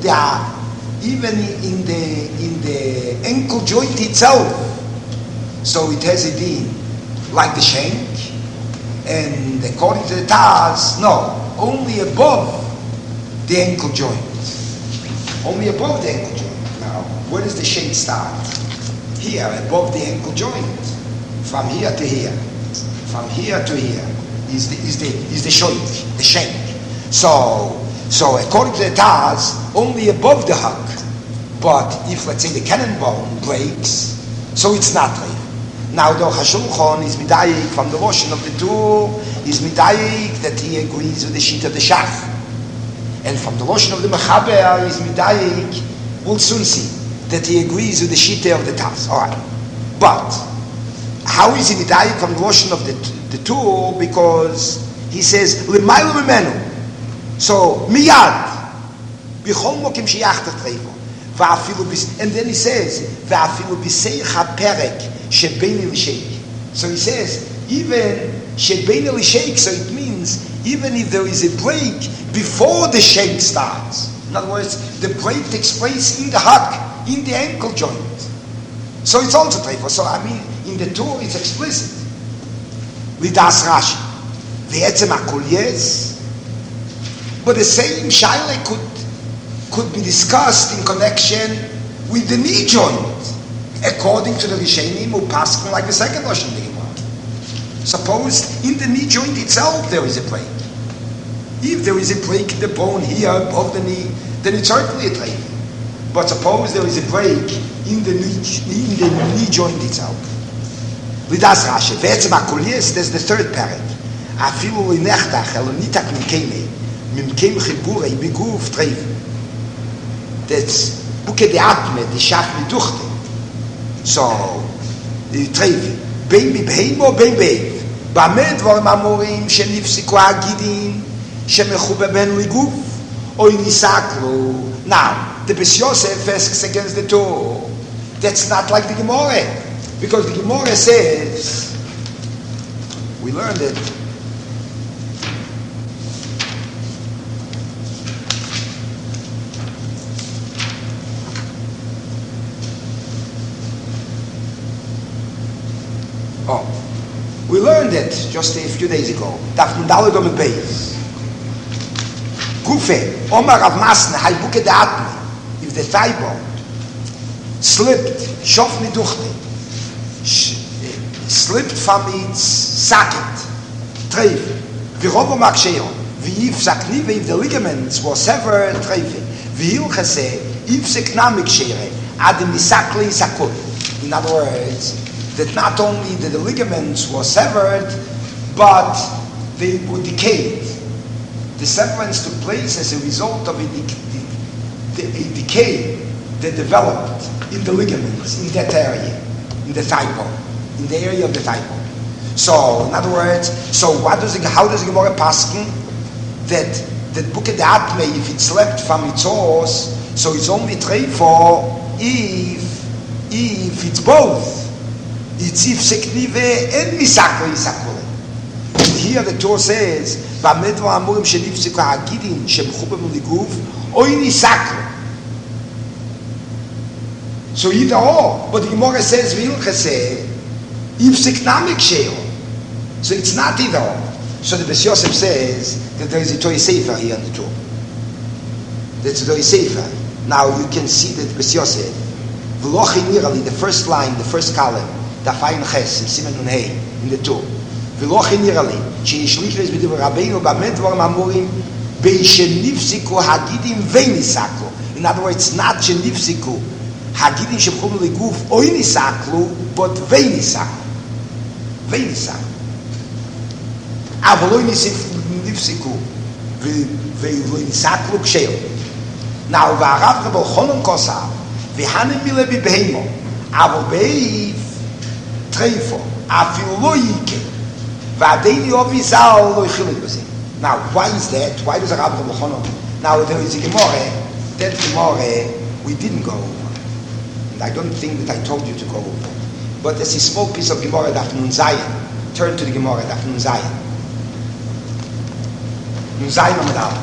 the ankle joint itself, so it has a din like the shank. And according to the Taz, no, only above the ankle joint. Only above the ankle joint. Now, where does the shank start? Here, above the ankle joint. From here to here. From here to here is the shank. So according to the Taz, only above the hak. But if, let's say, the cannon bone breaks, so it's not treif. Now the Hashulchan is midayik from the Loshen of the two, is midayik that he agrees with the sheet of the Shach. And from the Loshen of the Mechaber is midayik, we'll soon see that he agrees with the sheet of the Taz. All right. But how is he midayik from the Loshen of the two? Because he says, L'maylo mimenu. So, miyad. B'chol mokim she'yachter treifo. And then he says, Va'afilu b'seicha perek shebeini l'sheik. So he says, even shebeini l'sheik, so it means, even if there is a break before the shake starts. In other words, the break takes place in the hak. in the ankle joint. So it's also treifa. So I mean, in the Torah it's explicit. Lidas Rashi. V'etzem hakol yes. But the same shaila could be discussed in connection with the knee joint, according to the Rishonim who pass like the second Lashon Gemara. Suppose in the knee joint itself there is a break. If there is a break in the bone here above the knee, then it's certainly a treif. But suppose there is a break in the knee joint itself. Lidas Rashi. V'etzem hakol yes. There's the third parak. Afilu linechtach elonitak mikeme. That's buke de atme, the shach miduchte. So, trevi. Bein bibheimo, bein beiv. B'amed dvarim amorim shenifsiku hagidin shemechube ben liguf oy nisaklu. Now, the Beis Yosef asks against the Torah. That's not like the Gemara, because the Gemara says, we learned it. We learned it just a few days ago. Daf Mundalad on the base. Gufe, Omar Rav Masna, Haybuke de Atme, if the thigh bone slipped, Shof Niduchte, slipped from its socket, Treif, Virobo Maksheo, Viv Saknive, if the ligaments were severed, Treif, Vihil Chase, if Seknamik Shere, Adim Nisakli Sakut. In other words, that not only the ligaments were severed, but they were decayed. The severance took place as a result of a decay that developed in the ligaments, in that area, in the thigh bone, in the area of the thigh bone. So, in other words, how does the Gemara paskin that Buke de Atme, if it slept from its source, so it's only treifo if it's both. It's if seknive and misakle isakole. Here the Torah says, "Ba'medva amurim shenifsiku hagidin shemchubem liguf oy nisakle." So either or, but the Gemara says, "V'ilchase if seknamik sheo." So it's not either or. So the Beis Yosef says that there is a Torah Sefer here in the Torah. That's a Torah Sefer. Now you can see that Beis Yosef, v'lochi nirali, the first line, the first column. Dafayin Ches, in Simen Nun Hey, in the Torah. V'lochi nirali, she'yishlichres b'divrei Rabbeinu b'amed dvarim amurim be'shenifsiku hagidim ve'nisaklu. In other words, not shenifsiku hagidim shemchubim liguf oy nisaklu, but ve'nisaklu. Ve'nisaklu. Avol oy nifsiku ve'nisaklu k'sheo. Now, v'arav Rebbe Elchanan kosav v'hanim mile b'beheimo avol be'ev treifo, afil lo yike, v'adeini ovizal lo yichilik b'zeh. Now, why is that? Why does Rav Elchanan? Now, there is a Gemara, that Gemara we didn't go over. And I don't think that I told you to go over. But there's a small piece of Gemara, Daf Nun Zayin. Turn to the Gemara, Daf Nun Zayin. Nun Zayin Amud Aleph.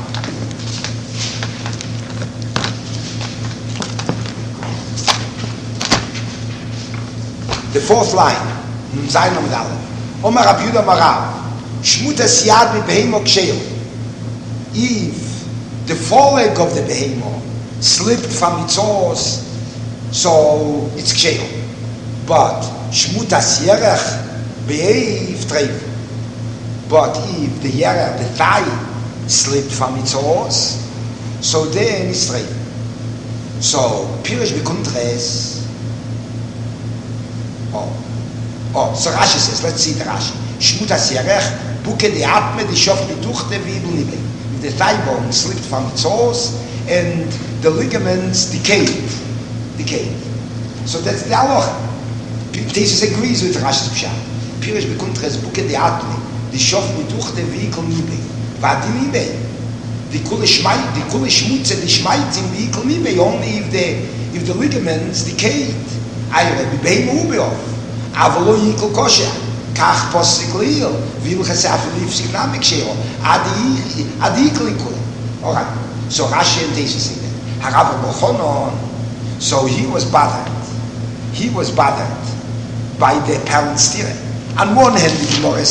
The fourth line, Zayin Amud Aleph. Omar Rabbi Yehuda Marav, Shmutas Yad mi-beheimo k'sheo. If the foreleg of the beheimo slipped from its horse, so it's k'sheo. But Shmutas Yerech be'ev treif. But if the Yerech, the thigh, slipped from its horse, so then it's treif. So Pirish Bekuntres. So Rashi says, let's see the Rashi. Shmutas Yerech, buke de atme, de shof miduchte v'idl nibe. The thigh bone slipped from its horse, and the ligaments decayed. So that's the halacha. Tesis agrees with Rashi's pshat. Pirish bekuntres buke de atme, de shof miduchte v'idl nibe. V'adi nibe. The kule shmutze, the shmaitzim v'idl nibe, only if the ligaments decayed. Ayre, b'beim ubeof. Avolo yikol kosher, kach posik liil, vil chesef lifsik namik sheo, adi yikol. All right. So Rashi and Tesis say that. Harav Elchanan, So he was bothered. He was bothered by the parents' steering. On one hand, the Gemara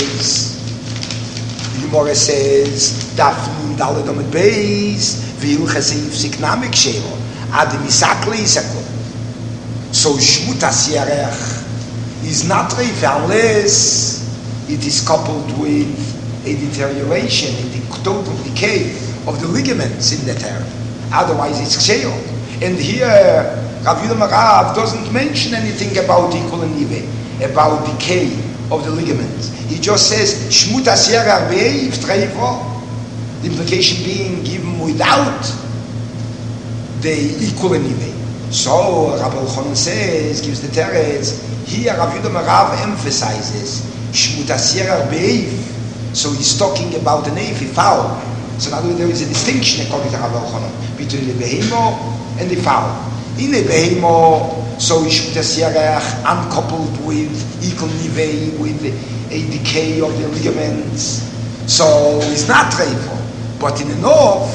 says, Dafn Dalet Amud Beis, V'ilches Yifsik Namik Shelo, Ad Misakle Yisakol. So Shmutas Yerech is not reif unless it is coupled with a deterioration, a total decay of the ligaments in that area. Otherwise, it's Ksheol. And here, Rav Yehuda Marav doesn't mention anything about equal and nive, about decay of the ligaments. He just says, Shmutas Yerech Be'ev Treifo, the implication being given without the equal and nive. So, Rabbi Elchanan says, gives the teretz, here Rav Yehuda Marav emphasizes, Shmutas Yerech Be'ev. So he's talking about an eif, a fowl. So now there is a distinction according to Rabbi Elchanan between the behemo and the fowl. In the behemo, so Shmutas Yerech uncoupled with equal nive, with a decay of the ligaments. So it's not treifo. But in the north,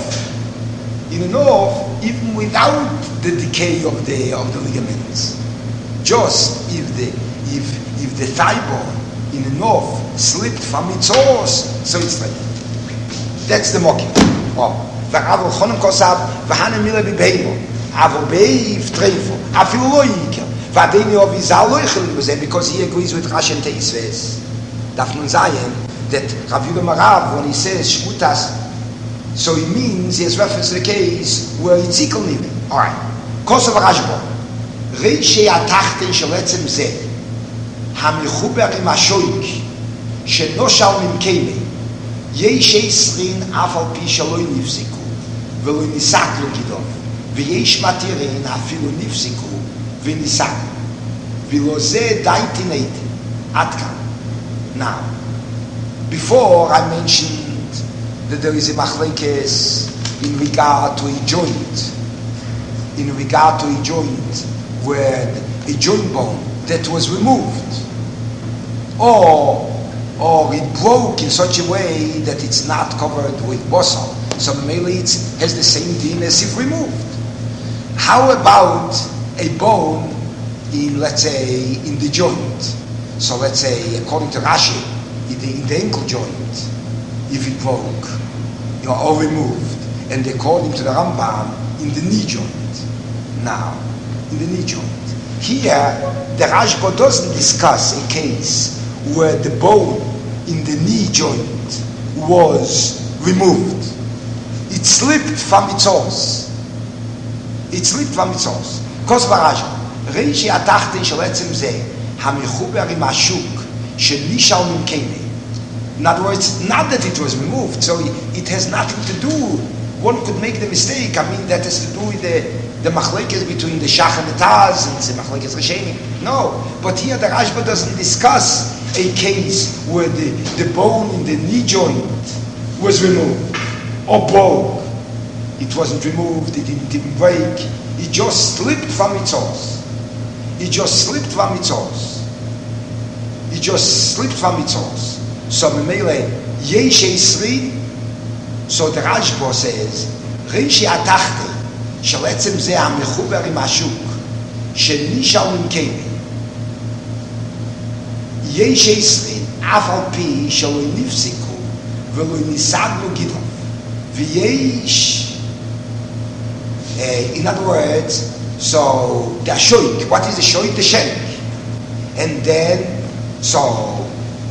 even without the decay of the ligaments, just if the thigh bone in the north slipped from its source, so it's treifo. That's the mocking. Rav Elchanan kosav v'hanem mila b'beimo avol b'eiv treifo afilu lo yiker v'adeni of Yizal lo yichel b'zeh, because he agrees with Rashi and Teisves. Daf Nun Zayin that Rav Yehuda Marav, when he says shmutas, so he means he has reference to the case where it's equal nive. All right. Kosav Rashba reishei atachten shel etzem zeh hamichuber im hashoik shenoshal mimkeimei יש 20 אף על פי שלא נפסקו ולא ניסקלו כדוב ויש מתירים אפילו נפסקו וניסקלו ולא זה די תנאיתם עד כאן. Now, before I mentioned that there is a machlekes in regard to a joint, where a joint bone that was removed or it broke in such a way that it's not covered with bosal, so mainly it has the same din as if removed. How about a bone in, let's say, in the joint? So let's say, according to Rashi, in the ankle joint, if it broke, or removed, and according to the Rambam, in the knee joint. Now, in the knee joint. Here, the Rashba doesn't discuss a case where the bone in the knee joint was removed. It slipped from its source. Kos Barashba, Reishi atachten shel etzem zeh, hamichuber im hashuk, shenishal mimkeimei. In other words, not that it was removed, so it has nothing to do. One could make the mistake. That has to do with the machlekes between the Shach and the Taz, and the machlekes Rishonim. No, but here the Rashba doesn't discuss a case where the bone in the knee joint was removed or broke. It wasn't removed, it didn't break, it just slipped from its source. So Memele Yesh 20, so the Rashba says, Reishi atachte shel etzem zeh hamechuber im hashuk shenishal mimkeimei יש 20 אף על פי שלא נפסקו ולא ניסגלו גדול ויש in other words, so the shoik, what is the shoik? The shank. And then so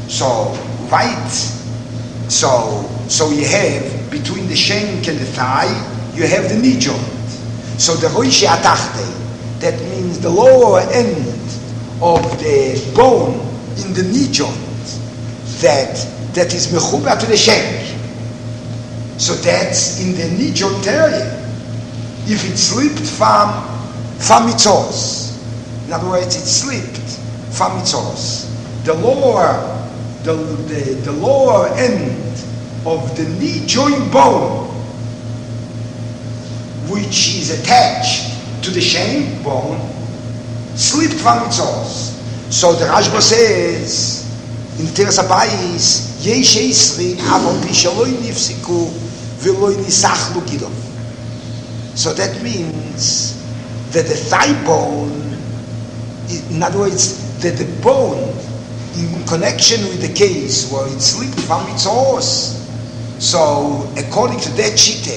you have between the shank and the thigh you have the knee joint. So the roishi atachte, that means the lower end of the bone in the knee joint that is mechuber to the shank. So that's in the knee joint area. If it slipped from its source, in other words, it slipped from its source, the lower end of the knee joint bone, which is attached to the shank bone, slipped from its source. So the Rashba says in Teres Abayis, Yesh 20 avon pi shelo nifsiku v'lo nisachlu gidov. So that means that the thigh bone, in other words, that the bone in connection with the case where it slipped from its horse. So according to that chite,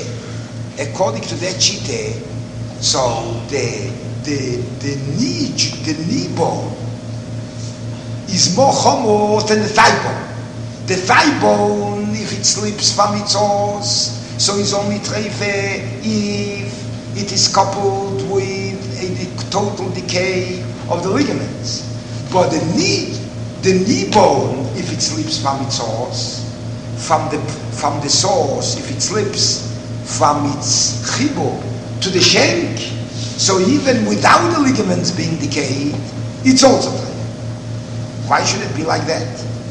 so the knee bone is more homo than the thigh bone. The thigh bone, if it slips from its horse, so is only treife if it is coupled with a total decay of the ligaments. But the knee bone, if it slips from its source, from the source, if it slips from its chibur to the shank, so even without the ligaments being decayed, it's also treif. Why should it be like that?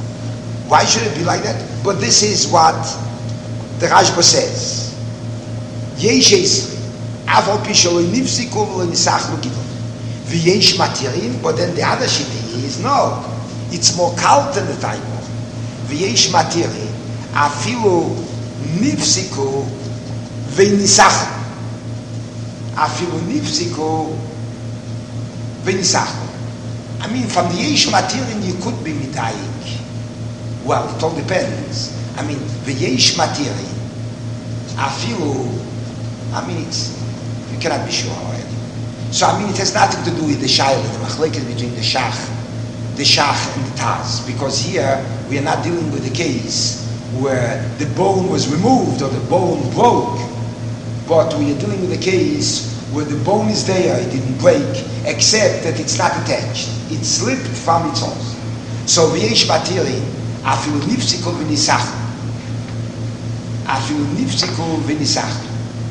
But this is what the Rashba says. Yesh Aval Pishol Nifsiku Nisachlu Gidol. V'yesh Matirim, but then the other shit is no. It's more kalt than the thigh bone. V'yesh Matirim, Afilu Nifsiku V'nisachlu. Afilu Nifsiku V'nisachlu. I mean, from the Yesh Matirim you could be Midayik. Well, it all depends. I mean, V'yesh Matirim, Afilu, I mean, you cannot be sure already. So, I mean, it has nothing to do with the shaila, the machlekes between the shach and the taz, because here we are not dealing with the case where the bone was removed or the bone broke, but we are dealing with the case where the bone is there, it didn't break, except that it's not attached. It slipped from its horse. So, v'yesh batiri, afilu nifsiku v'nisachlu. Afilu nifsiku v'nisachlu.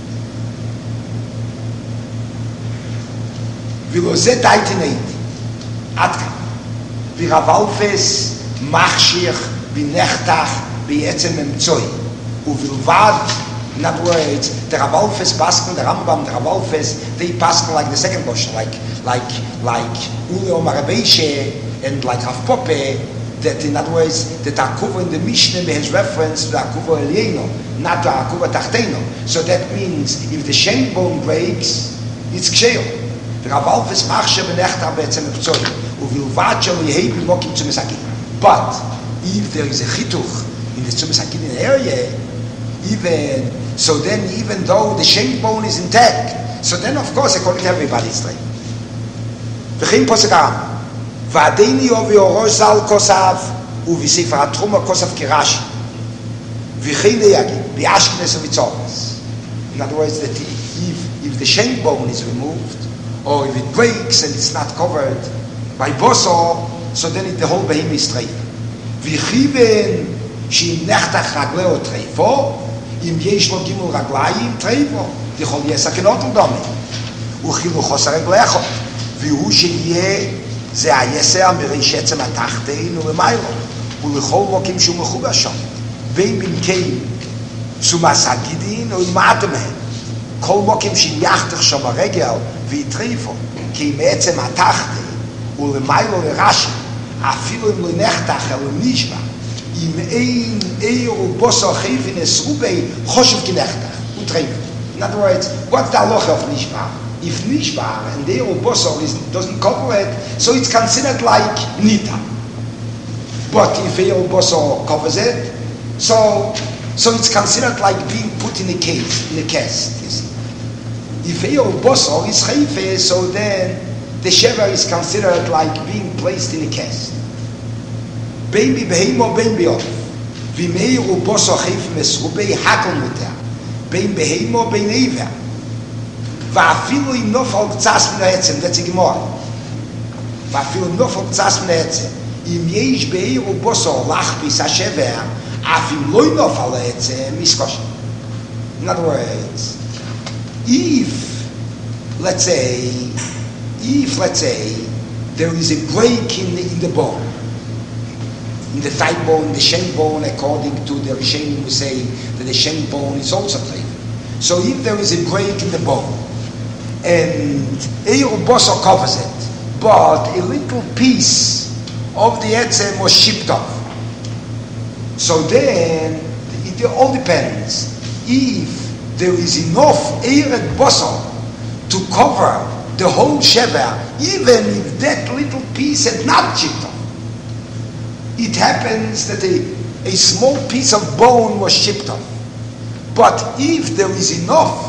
V'lozeh taitineit. Adka. V'ravalfes machshich v'nechtach v'yetzem emtzoi. Uvilvad, in other words, the Ravalfes pasken, the Rambam, the Ravalfes, they pasken like the second portion, like Ule Omar Beishe and like Rav Pope, that in other words, the Akuva in the Mishnah has reference to the Akuva Elieno, not the Akuva Tachteno. So that means if the shank bone breaks, it's ksheil. The Ravalfes machshe v'nechtach v'yetzem emtzoi. Uvilvad shel yehebi mokim tzumes hakin. But if there is a chituch in the tzumes hakin area, even though the shank bone is intact, so then of course according to everybody it's straight. V'chein posek Aram, v'adeini ovi orosh zal kosav, u'v'sefer hatruma kosav kirashi, v'chein leyagim, v'ashkenes u'v'tzoros. In other words, that if the shank bone is removed, or if it breaks and it's not covered by boso, so then the whole behem is straight. V'chiven she'im nechtach ragleo treifo, אם יש לו גימול רגליים, טרייבו, יכול יהיה סכנות לדומה. וחילוכוס הרגלך, והוא שיהיה, זה היסע מריש עצם התחתין ולמיילו, ולכל מוקים שהוא מחובש שם. בין בנקים צומס הגידין ולמעטם הם. כל מוקים שיחתך שם הרגל ויטריפו, כי מעצם התחתין ולמיילו לרשי, אפילו אם לא נחתך אלו נשבע, אם אין eir uboso chayvines rubei choshev kinechtach utreif. In other words, what's the halacha of nishbar? If nishbar and the eir uboso doesn't cover it, so it's considered like nita. But if eir uboso covers it, so it's considered like being put in a case, in a cast. You see, if eir uboso is chayve, so then the shever is considered like being placed in a cast. Baby behemo, baby off. V'meir uboso chayvines rubei hakol muter. Bein behemo, bein eiver. Va'afilu im nofal k'tzas min ha'etzem. That's a Gemara. Va'afilu im nofal k'tzas min ha'etzem. Im yesh beir uboso lachbis ha'shever, afim lo nofal ha'etzem, miskosher. In other words, if let's say, there is a break in the bone, in the thigh bone, the shank bone, according to the Rishonim who say that the shank bone is also treif. So if there is a break in the bone, and eir uboso covers it, but a little piece of the etzem was shipped off, so then it all depends. If there is enough eir and boso to cover the whole shever, even if that little piece had not chipped off. It happens that a small piece of bone was chipped off. But if there is enough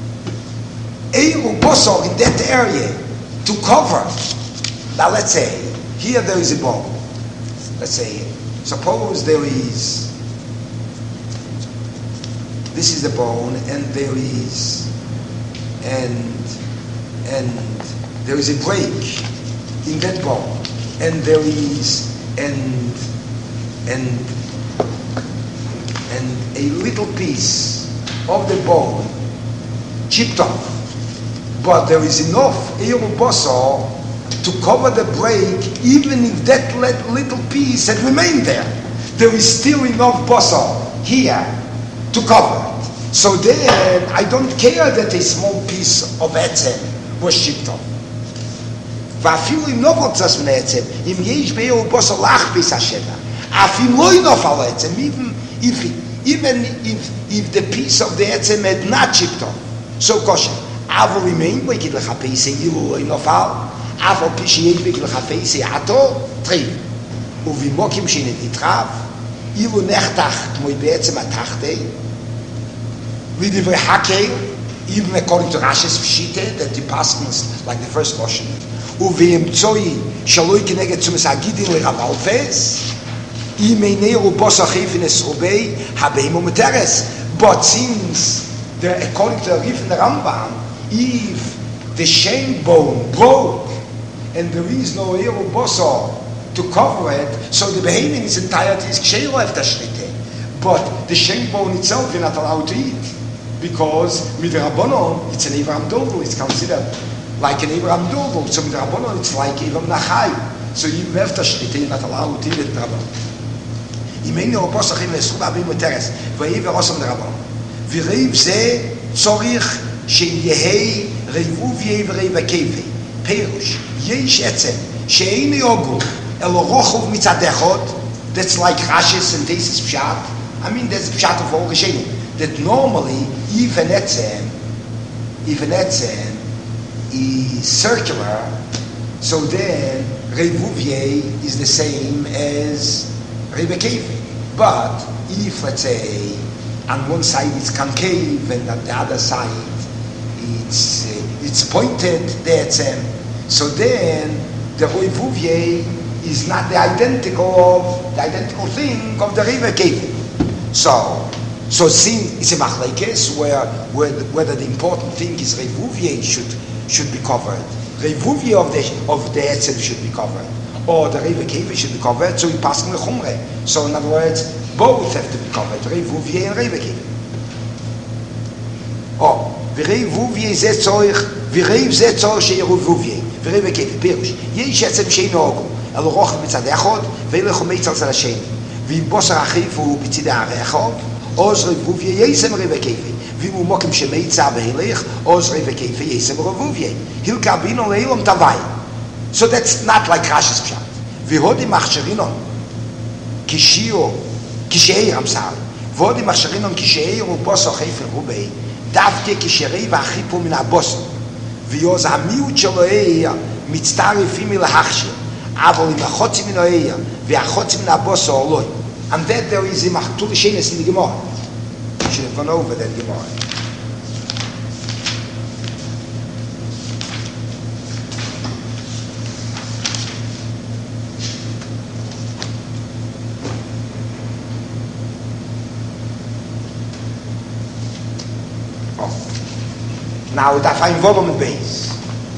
Eiru Bosor in that area to cover, now let's say, here there is a bone. Let's say, suppose there is, this is the bone, and there is, and there is a break in that bone, and there is, and a little piece of the bone chipped off, but there is enough Eiru Bosor to cover the break, even if that little piece had remained there. There is still enough Bosor here to cover it. So then, I don't care that a small piece of etzem was chipped off. ואפילו אם לא פוצץ מן העצם, אם יש באירו בוסר להכפיס השטח, אפילו לא ינוף על העצם, even if the piece of the עצם had not chipped off. So kosher. אבל אם אין בו יגיד לחפש, אילו לא ינוף על, אף על פי שיש בו יגיד לחפש, עתו, טריב. ובמוקים שנתרב, אילו נחתך כמו בעצם התחתי, לדברי חקר, even according to Rashi's Pshita, that the Paschals, like the first portion, ובאמצוי שלוי כנגד צומס הגידין לרבלפס, אם איננו בוס אחיפינס רובי, הבאים ומתרס. But since, according to the Rif and the Rambam, if the shank bone broke, and there is no Eero Boso to cover it, so the behemoth in its entirety is ksheiro after shrite. But the shank bone itself you're not allowed to eat, because with the Rabbanon, it's an Avraham Dovel, it's considered like an Avraham Dovel. So with the Rabbanon, it's like Avraham Nachai. So even after shrite, you're not allowed to eat it, Rabbanon. אם אין ירופוס אחים לסכום אבים ותרס, ויהי ורוסם לרבון. וריב זה צורך שיהי ריבוביה וריב הכיבי. פירוש, יש עצם שאין יוגו, אלא רוחב מצד אחד, that's like Rashi's and Tesis Pshat. I mean, that's Pshat of all Rishonim. That normally, even עצם is circular, so then Revuvye is the same as Rebekah. But if, let's say, on one side it's concave and on the other side it's pointed, so then the Revuvye is not the identical thing of the Rebekah. So since it's a machlekes whether the important thing is Revuvye should be covered, Revuvye of the etzem should be covered, or the Rebekah should be covered, so we pass in the Chumre. So in other words, both have to be covered, Revuvye and Rebekah. Oh, Revuvye ze tzorich, Rev ze tzorich she'Revuvye, Rebekah, פירוש. יש עצם שאינו הוגו, אלא רוחב מצד אחד, ואילך ומצד צד השני. ואם בוסר אחיו הוא בצד האחד, עוז Revuvye יסם Rebekah. ואם הוא מוקם שמיצה והילך, עוז Rebekah יסם Revuvye. הילקה בינו לאילום תוואי. So that's not like Rashi's Pshat. V'hodi machsherinon kisheir, I'm sorry. V'hodi machsherinon kisheir uboso chayfer rubei, davke kisherei v'achipu min aboso. V'yoz hamiut shelo eir mitztarifim ilahachshir. Avol im achotzi min oeir v'achotzi min aboso oloi. And that there is a machtul shenes in the Gemara. You should have gone over that Gemara. Now we find volume base.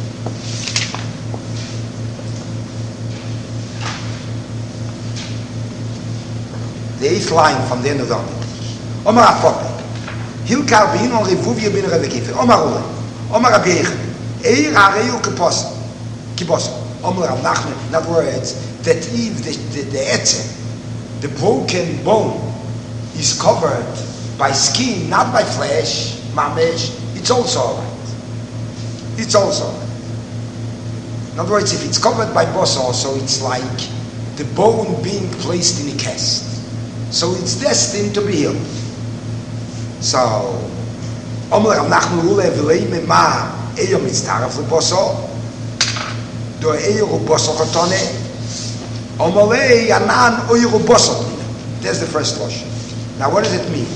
The 8th line from the end of the Omar. Omar Apope. Hilkar bin on Revuvye bin Rebekah. Omar Ule. Omar Abiyech. Eir hareu kibosa. Omar Rav Nachman. In other words, that if the etzem, the broken bone, is covered by skin, not by flesh, mamesh, it's also alright. It's also alright. In other words, if it's covered by bosa, so it's like the bone being placed in a cast. So it's destined to be healed. So, Omer Rav Nachman Ule v'lei mema Eyo mitztaref lebosor. Do Eyo bosor kotone. Omolei anan Oyo bosor. That's the first lotion. Now what does it mean?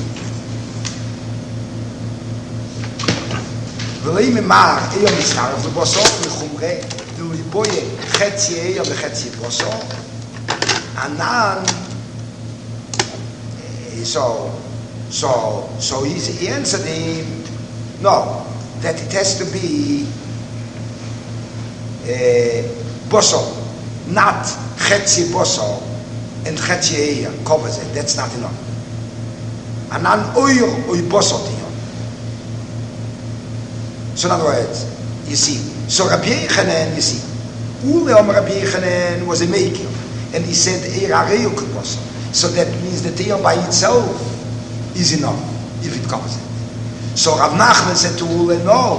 V'lei mimar Eyo mitztaref lebosor v'chumre v'liboye chetzi Eyo v'chetzi bosor. Anan. So he answered him, no, that it has to be boso, not chetzi boso and chetzi eya covers it. That's not enough. Anan oy boso tiyon. So in other words, you see, so Rabbi Yechanan, you see, Uleom Rabbi Yechanan was a maker, and he said eya reyu boso. So that means the tear by itself is enough if it covers it. So Rav Nachman said to Ule, no,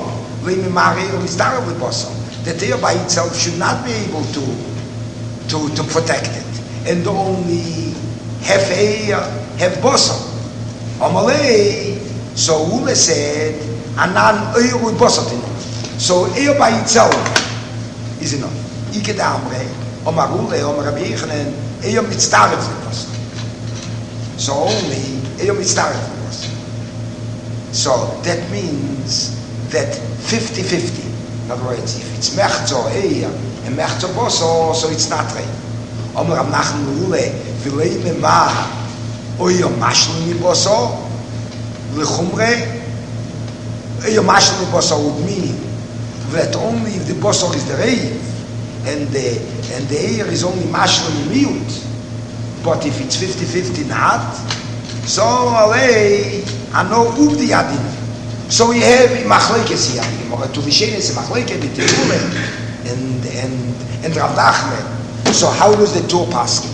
the tear by itself should not be able to protect it. And only half ear, half bosom. Amalei, so Ule said, Anan eir with bosom. So ear by itself is enough. Ike damre, Omar Ule, Omar Rabbi Yechanan, eir mitztaret with bosom. So only Eyom Mitztaref was. So that means that 50-50. In other words, if it's Mechzo Eya and Mechzo Boso, so it's not right. Omer Rav Nachman Ule, V'lei Mema Oyom Mashlim Boso, L'chumre, Oyom Mashlim Boso would mean that only if the Boso is the Reiv and the Eya is only Mashlim Miut. But if it's 50-50 not, so alei ano ubdi adin. So we have machlekes here. To be seen is machlekes between and Rav Nachman. So how does the two pass?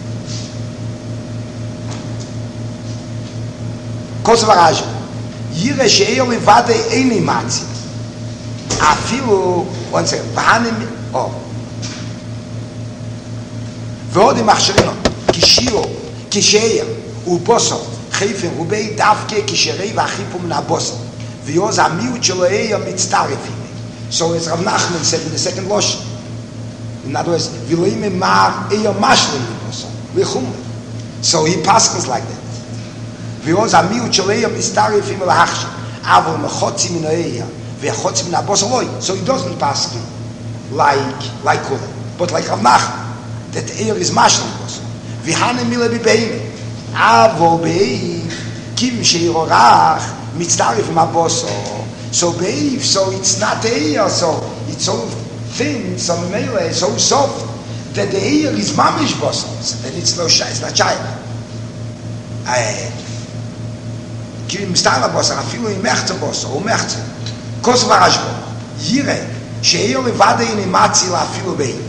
Kosvaraj. Yire she'er levade eini matzi. Afilu one second. Vahanim ועוד מכשירים כשיו, כשייר ובוסו חיפים ובי דווקא כשרי והחיפו מן הבוסו ויוז המיעוט שלו היה מצטרפים. So as Rav Nachman said in the second lotion, in other words, viloi memar היה משלים לבוסו לחומר. So he passes like that. ויוז המיעוט שלו היה מצטרפים להכשיר אבל מחוצי מן היה והחוצי מן הבוסו לא. So he doesn't pass like Kula, but like Rav Nachman, that air is mashlim boso. V'hanem mila b'beime. Avo b'eiv kim sheirorach mitzdarif ma'boso. So b'eiv, so it's not air, so it's so thin, so mele, so soft, that the air is mamish boso. So then it's no shy, it's not shy. Kim mitzdarif boso, afilu im mechze boso, o mechze. Kos varashbo. Yire, she'eir levade in imatzi la afilu b'eiv.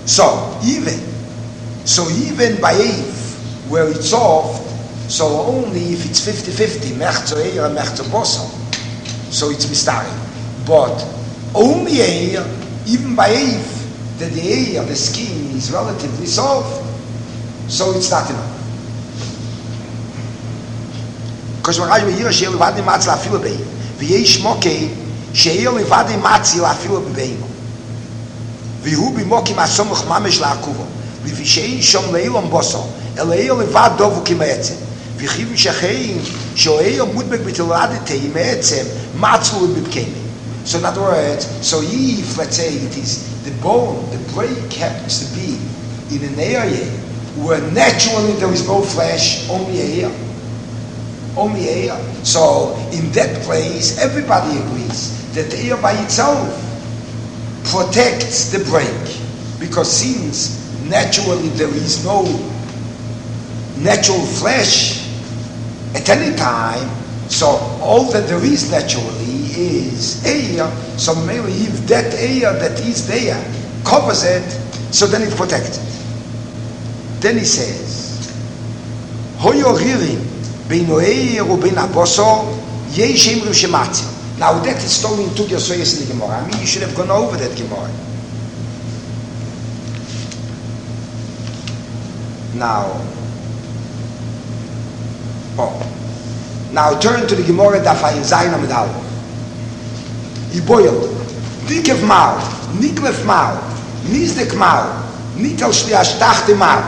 So even by Eif, where it's soft, so only if it's 50-50, mechzo eir and mechzo boso, so it's mistari. But only eir, even by Eif, that the eir, the skin is relatively soft, so it's not enough. Because when Rashi here, she'er levadi matzi la'afilu be'eir, v'yesh mokei, she'er levadi matzi la'afilu be'eir, v'hu b'mokim asomuch mamesh la'akuvo. וישאין שום לאילום בוסו, אלא איר לבד דובו כמעצם. וכיוון שחיים, שאיר מודבק בתולדתה עם העצם, מצלו בבקיימה. So in other words, so if, let's say, it is the bone, the break happens to be in an area where naturally there is no flesh, only air. Only air. So in that place, everybody agrees that the air by itself protects the break. Because since naturally there is no natural flesh at any time, so all that there is naturally is air. So maybe if that air that is there covers it, so then it protects it. Then he says, Hoyo ririm beino eir u bein aboso yeshem rushematzim. Now that is stolen to your soyes in the Gemara. I mean, you should have gone over that Gemara. Now turn to the Gemara Daf Ayin Zayin Amid Aleph. He boiled. Dikev mal, niklef mal, nizdek mal, nital shliash tachte mal.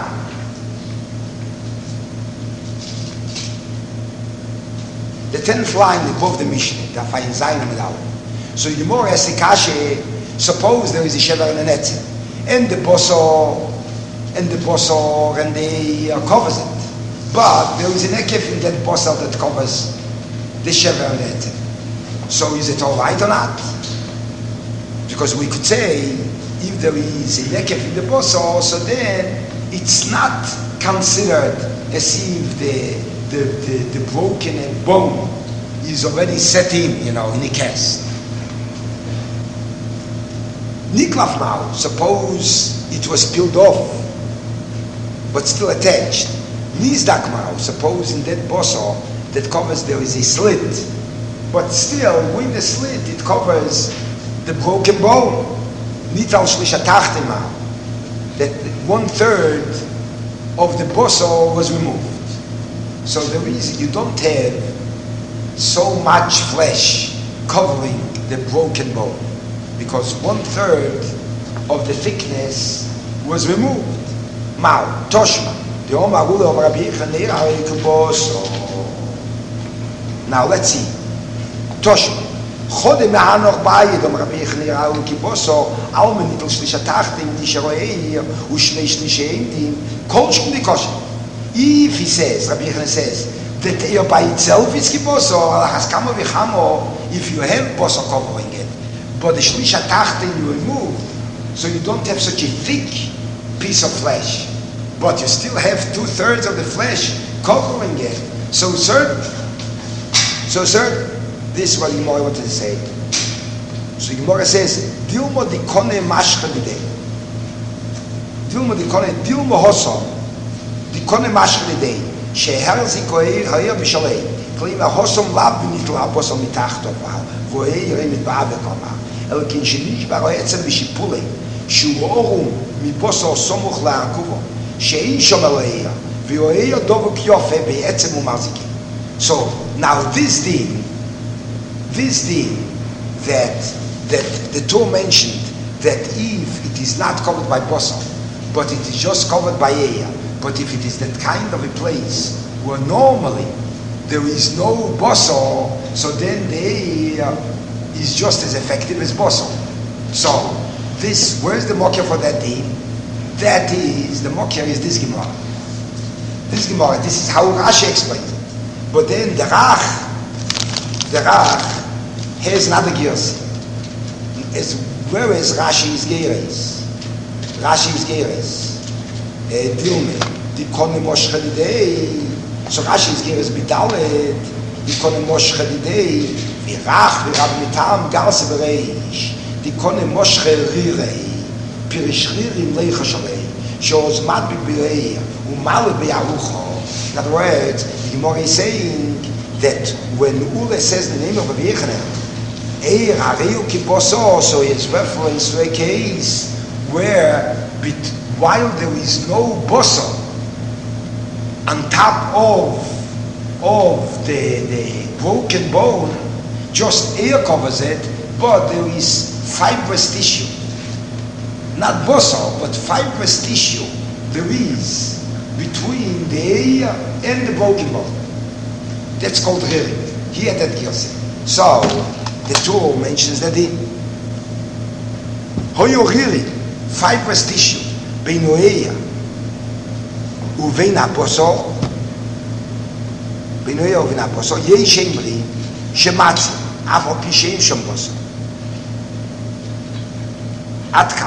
The 10th line above the Mishnah, the Fayin Zayin Medal. So the Gemara asks the Kasha, suppose there is a shever and an etzim, and the boso, and they covers it. But there is an ekef in that bosel that covers the shever and the etzim. So is it all right or not? Because we could say, if there is a nekef in the bosel, so then it's not considered as if the broken bone is already set in a cast. Niklaf now, suppose it was peeled off, but still attached. Nizdak now, suppose in that bosel that covers there is a slit, but still with the slit it covers the broken bone. Nital shlishatachtima, that 1/3 of the bosel was removed. So you don't have so much flesh covering the broken bone, because 1/3 of the thickness was removed. Mal toshma, the Omar Ula of Rabbi Yechaneir boso. Now let's see. Toshma. Chode me'anoch ba'ayid om Rabbi Yechaneir boso, al menitl shlishatachtim nisharoei u'shnei shlisheitim kol shkudi kosher. If he says, Rabbi Yechaneir says, that by itself is kiboso, alachaskamo v'chamo, if you have boso covering it, but the shlishatachtim you remove, so you don't have such a thick piece of flesh, but you still have 2/3 of the flesh covering it. So sir, this is what Gemara wanted to say. So Gemara says, Dilma dikone mashcha lidei. Dilma hosom. Dikone mashcha lidei. Sheher zikoei hayah b'shalei. Klim hosom lav v'nitla bosom mitachto val. Vo'ei yirei mitba'a v'koma. Elkin shenish baroi etzem v'shipulei. Shu orum miboso somuch la'akuvo. Shein shom elei. V'oei yodovu kyofe be'etzem u'marzikim. So now this thing that the Torah mentioned, that if it is not covered by bosel, but it is just covered by eya, but if it is that kind of a place where normally there is no bosel, so then the eya is just as effective as bosel. So where's the mokya for that thing? That is, the mokya is this Gemara. This is how Rashi explains it. But then the Rach has another gears. Where is Rashi's gears? Dilme. Dikone moshcha lidei. So Rashi's gears bidalet. Dikone moshcha lidei. Virach v'rab mitam garse bereish. Dikone moshcha rirei. Pirish ririm leicha shalei. Shoz mat b'birei. Umal b'yarucho. In other words, the Gemara is saying that when Ule says the name of Rabbi Yechaneir, so it's reference to a case where while there is no boso on top of the broken bone, just air covers it, but there is fibrous tissue. Not boso, but fibrous tissue there is between the air and the broken bone. That's called riri. Here that gives it. So the Torah mentions that the hoyo riri, fibrous tissue, beinoeya, uvein haposol, yei shemri, shematzi, avol pisheim shom posol. Atka.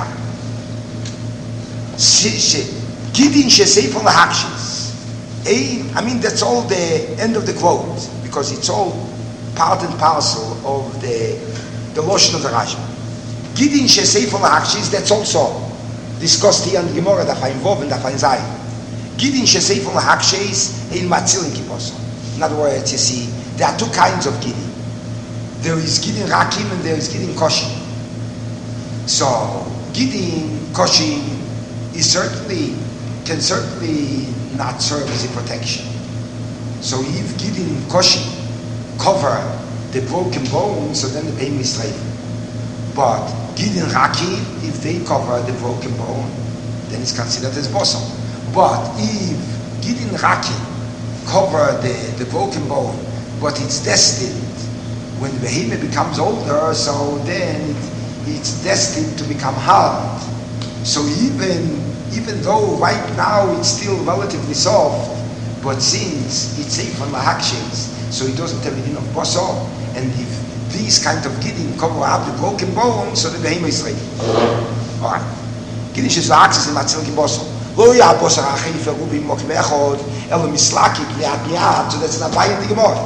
Gidin sheseifon lahakshis. I mean, that's all the end of the quote, because it's all part and parcel of the Loshen of the Rashba. Gidin sheseifon lahakshis, that's also discussed here in the Gemara, Daf Hayin Vov and Daf Hayin Zayin. Gidin sheseifon lahakshis ein matzilin kiposol. In other words, you see, there are two kinds of gidin. There is gidin rakim and there is gidin koshim. So, gidin koshim can certainly not serve as a protection. So if gidin koshim cover the broken bone, so then the pain is straight. But Gidin Raki, if they cover the broken bone, then it's considered as Bosor. But if Gidin Raki cover the broken bone, but it's destined, when the behemoth becomes older, so then it's destined to become hard. So even though right now it's still relatively soft, but since it's safe on lahakshins, so it doesn't have enough bosor, and if these kind of gidin cover up the broken bone, so the behemoth is ready. Alright. Gidin she's access in matzilki bosor. Lo ya bosor achifa rubi mokim echod, elo mislakik niat niat, so that's not buying the Gemara.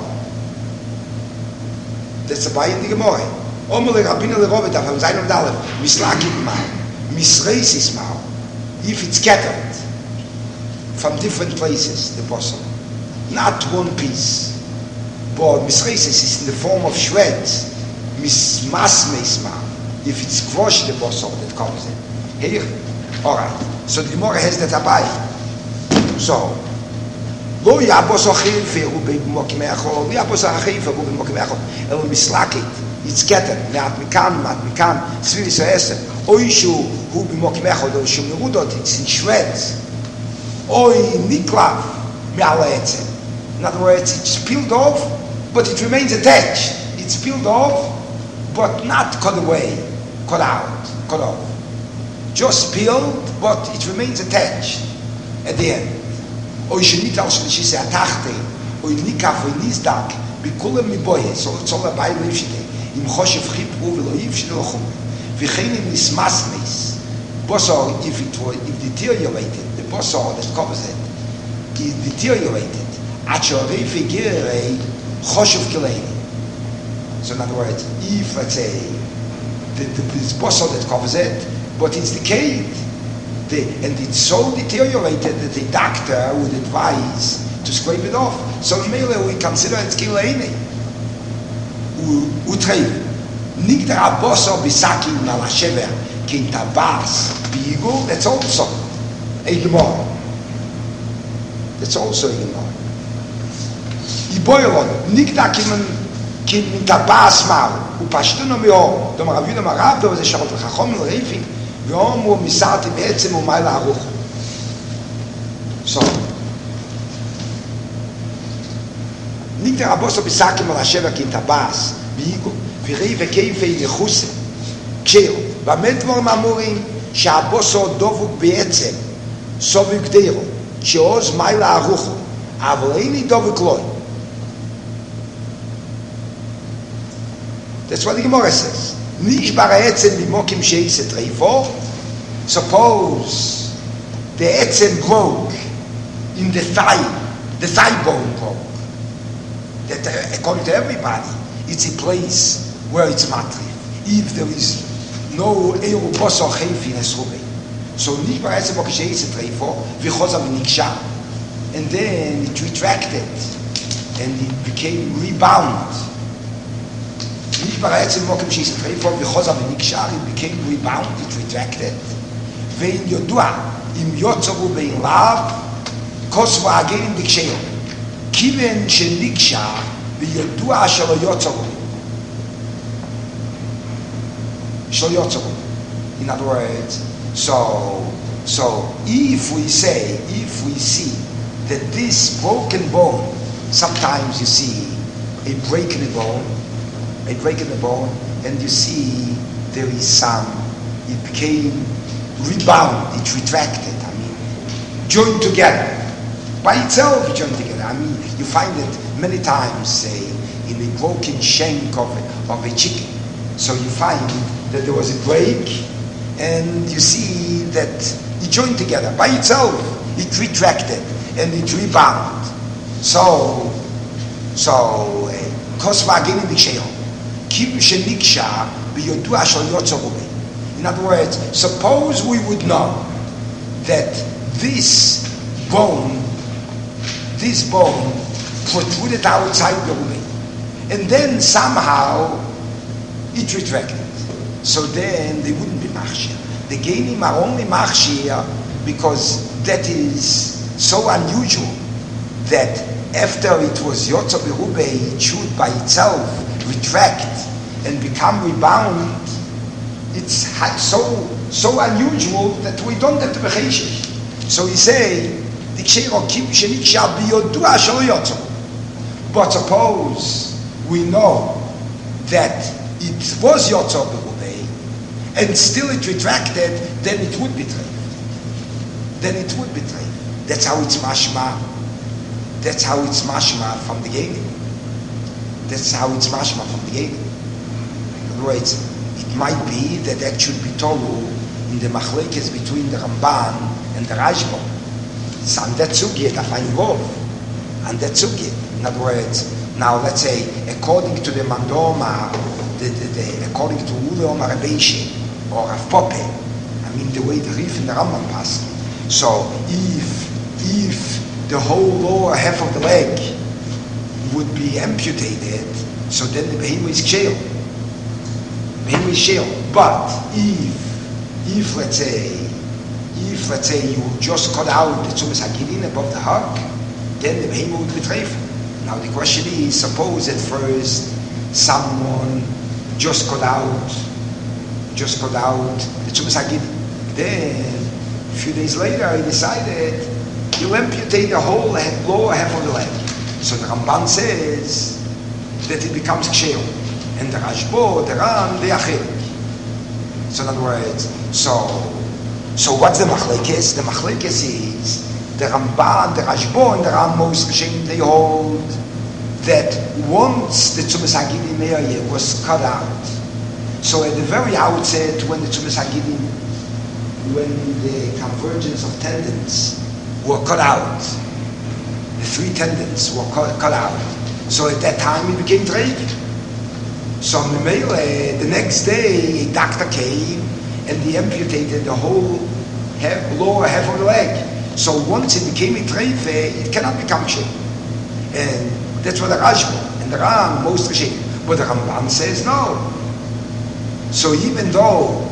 That's a buying the Gemara. Omele Rabbeinu leRovet afam zayin dalef mislakik mal, misreisis mal. If it's scattered from different places, the bosor, not one piece, but misreisis is in the form of shreds, mismasmeisma. If it's squashed, the bosor that covers it. Here, all right. So the Gemara has that abai. So, lo yabosor chilfe ube b'mokim echol, lo yabosor chilfe ube b'mokim echol, elo mislakit. It's scattered. Me'at mikan, tzviris ha'eser. Oishu hu b'mokim echol, or shu merudot, it's in shreds. Oi niklav me'al ha'etzem. In other words, it's peeled off, but it remains attached. It's peeled off, but not cut away, cut off. Just peeled, but it remains attached at the end. Oi shenital shlishise atachte, oi nikaf, oi nizdak, bikulam miboye, so it's all about lifshite. Im choshev chipru v'lo yivshite lochum. V'chein im nismasmes. Bosor, if it deteriorated, the bosor that covers it, is deteriorated. Acharei figirei choshev kileini. So in other words, if, let's say, this bosor that covers it, but it's decayed, and it's so deteriorated that the doctor would advise to scrape it off. So in Mele we consider it kileini. Utrev. Nigdar abosor bisakin malashever kintabas bigul. That's also a Gemara. That's also a Gemara. Iboilon nigdar kintabas mal upashtuno meo. Dom Ravina Marav. There was a shot of Chachom Reifi. Ve'omu misati be'etzem u'mayla aruch. So nigdar abosor bisakin malashever kintabas bigul. ויראי וכיפי נחוסה כשיר במה דברים אמורים שהבוסו דובוק בעצם סובק דירו שעוז מיילה ארוחו אבל איני דובק לוי. That's what the Gemara says. נשבר העצם ממוקים שאיסה טריפו. Suppose the עצם broke in the thigh bone broke. That according to everybody it's a place where it's matri. If there is no eiro bosor chayfi nesrubei, so nishbar etzem mokim she'etzet reifo v'chozav niksha, and then it retracted and it became rebound. Nishbar etzem mokim she'etzet reifo v'chozav niksha, it became rebound, it retracted. Ve'in yodua im yotzaru bein lav kosva agerim diksheyo kiven sheniksha v'yodua shelo yotzaru. In other words, so if we see that this broken bone, sometimes you see a break in the bone, and you see there is some, it became rebound, it retracted, joined together. By itself it joined together. You find it many times, say, in the broken shank of a chicken. So you find that there was a break, and you see that it joined together. By itself, it retracted, and it rebounded. So, in other words, suppose we would know that this bone protruded outside the womb, and then somehow it retracted. So then they wouldn't be machshir. The Geinim are only machshir because that is so unusual that after it was Yotza Berube, it should by itself retract and become rebound. it's so unusual that we don't have to be cheshish. So he say, the ksheiro kim sheniksha biyodua shelo yotzo. But suppose we know that it was yotzo b'rubei, and still it retracted, then it would be treif. That's how it's mashma. That's how it's mashma from the beginning. In other words, it might be that should be tolu in the machlekes between the Ramban and the Rashba. It's on that sugya that I involve. On that sugya. In other words, now let's say, according to the Mandoma, according to Ule Omar Abeshi, or Rav Pope, I mean the way the Rif and the Rambam pass. So if the whole lower half of the leg would be amputated, so then the behemoth is kshel. But if let's say you just cut out the tzumas hagidin above the hug, then the behemoth would be treif. Now the question is, suppose at first someone just cut out the tzumas hagidin. Then a few days later he decided you amputate the whole lower half of the leg. So the Ramban says that it becomes kshel, and the Rashbo, the Ram, they are chelik. So in other words, so what's the machlekes? The machlekes is the Ramban, the Rashbo, and the Ram most Rishonim, they hold that once the Tzumas Hagidin area was cut out, so at the very outset when the Tzumas Hagidin, when the convergence of tendons were cut out, the three tendons were cut out. So at that time it became treif. So the next day a doctor came and he amputated the whole lower half of the leg. So once it became a treif, it cannot become kshel. And that's what the Rashba and the Ram most Rishonim. But the Ramban says no. So even though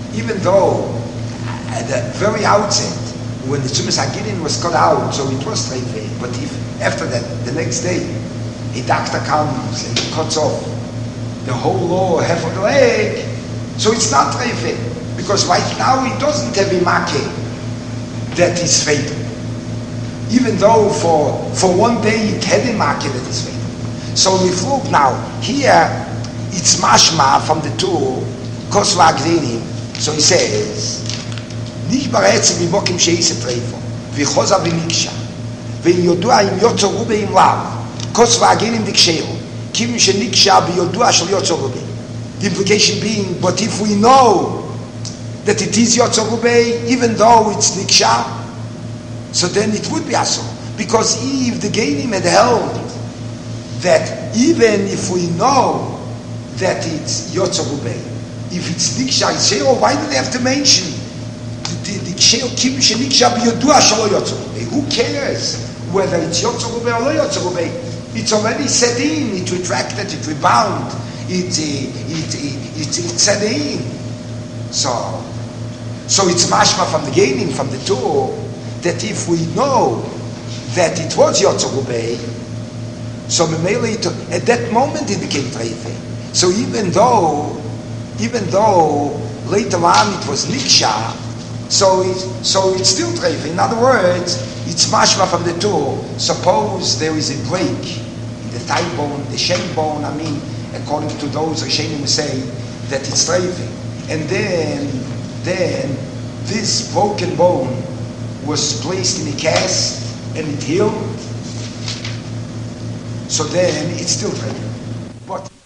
at the very outset, when the Tzumas Hagidin was cut out, so it was treif. But if after that, the next day, a doctor comes and cuts off the whole lower half of the leg, so it's not treif. Because right now he doesn't have a makeh that is fatal. Even though for one day it had a makeh that is fatal. So look now, here it's mashma from the two, kosva agdinim. So he says, nicht baretzim mimokim sheise treifo, v'choza v'niksha, v'yodua im yotzo rube im lav, kosva agdinim diksheiro, kim sheniksha v'yodua shel yotzo rube. The implication being, but if we know that it is yotzo rube, even though it's niksha, so then it would be asur. Because if the Geinim had held that even if we know that it's yotzo rube, if it's niksha, it's sheiro, why do they have to mention the sheiro kim sheniksha b'yodua shelo yotzo rube? Who cares whether it's yotzo rube or lo yotzo rube? It's already set in, it retracted, it rebound, it set in. So it's mashma from the Geinim, from the two, that if we know that it was yotzo rube, so at that moment it became treif. So even though later on it was niksha, so it's still treif. In other words, it's mashma from the two. Suppose there is a break in the thigh bone, the shin bone, according to those Rishonim who say that it's treif. And then this broken bone was placed in a cast and it healed. So then it's still treif. But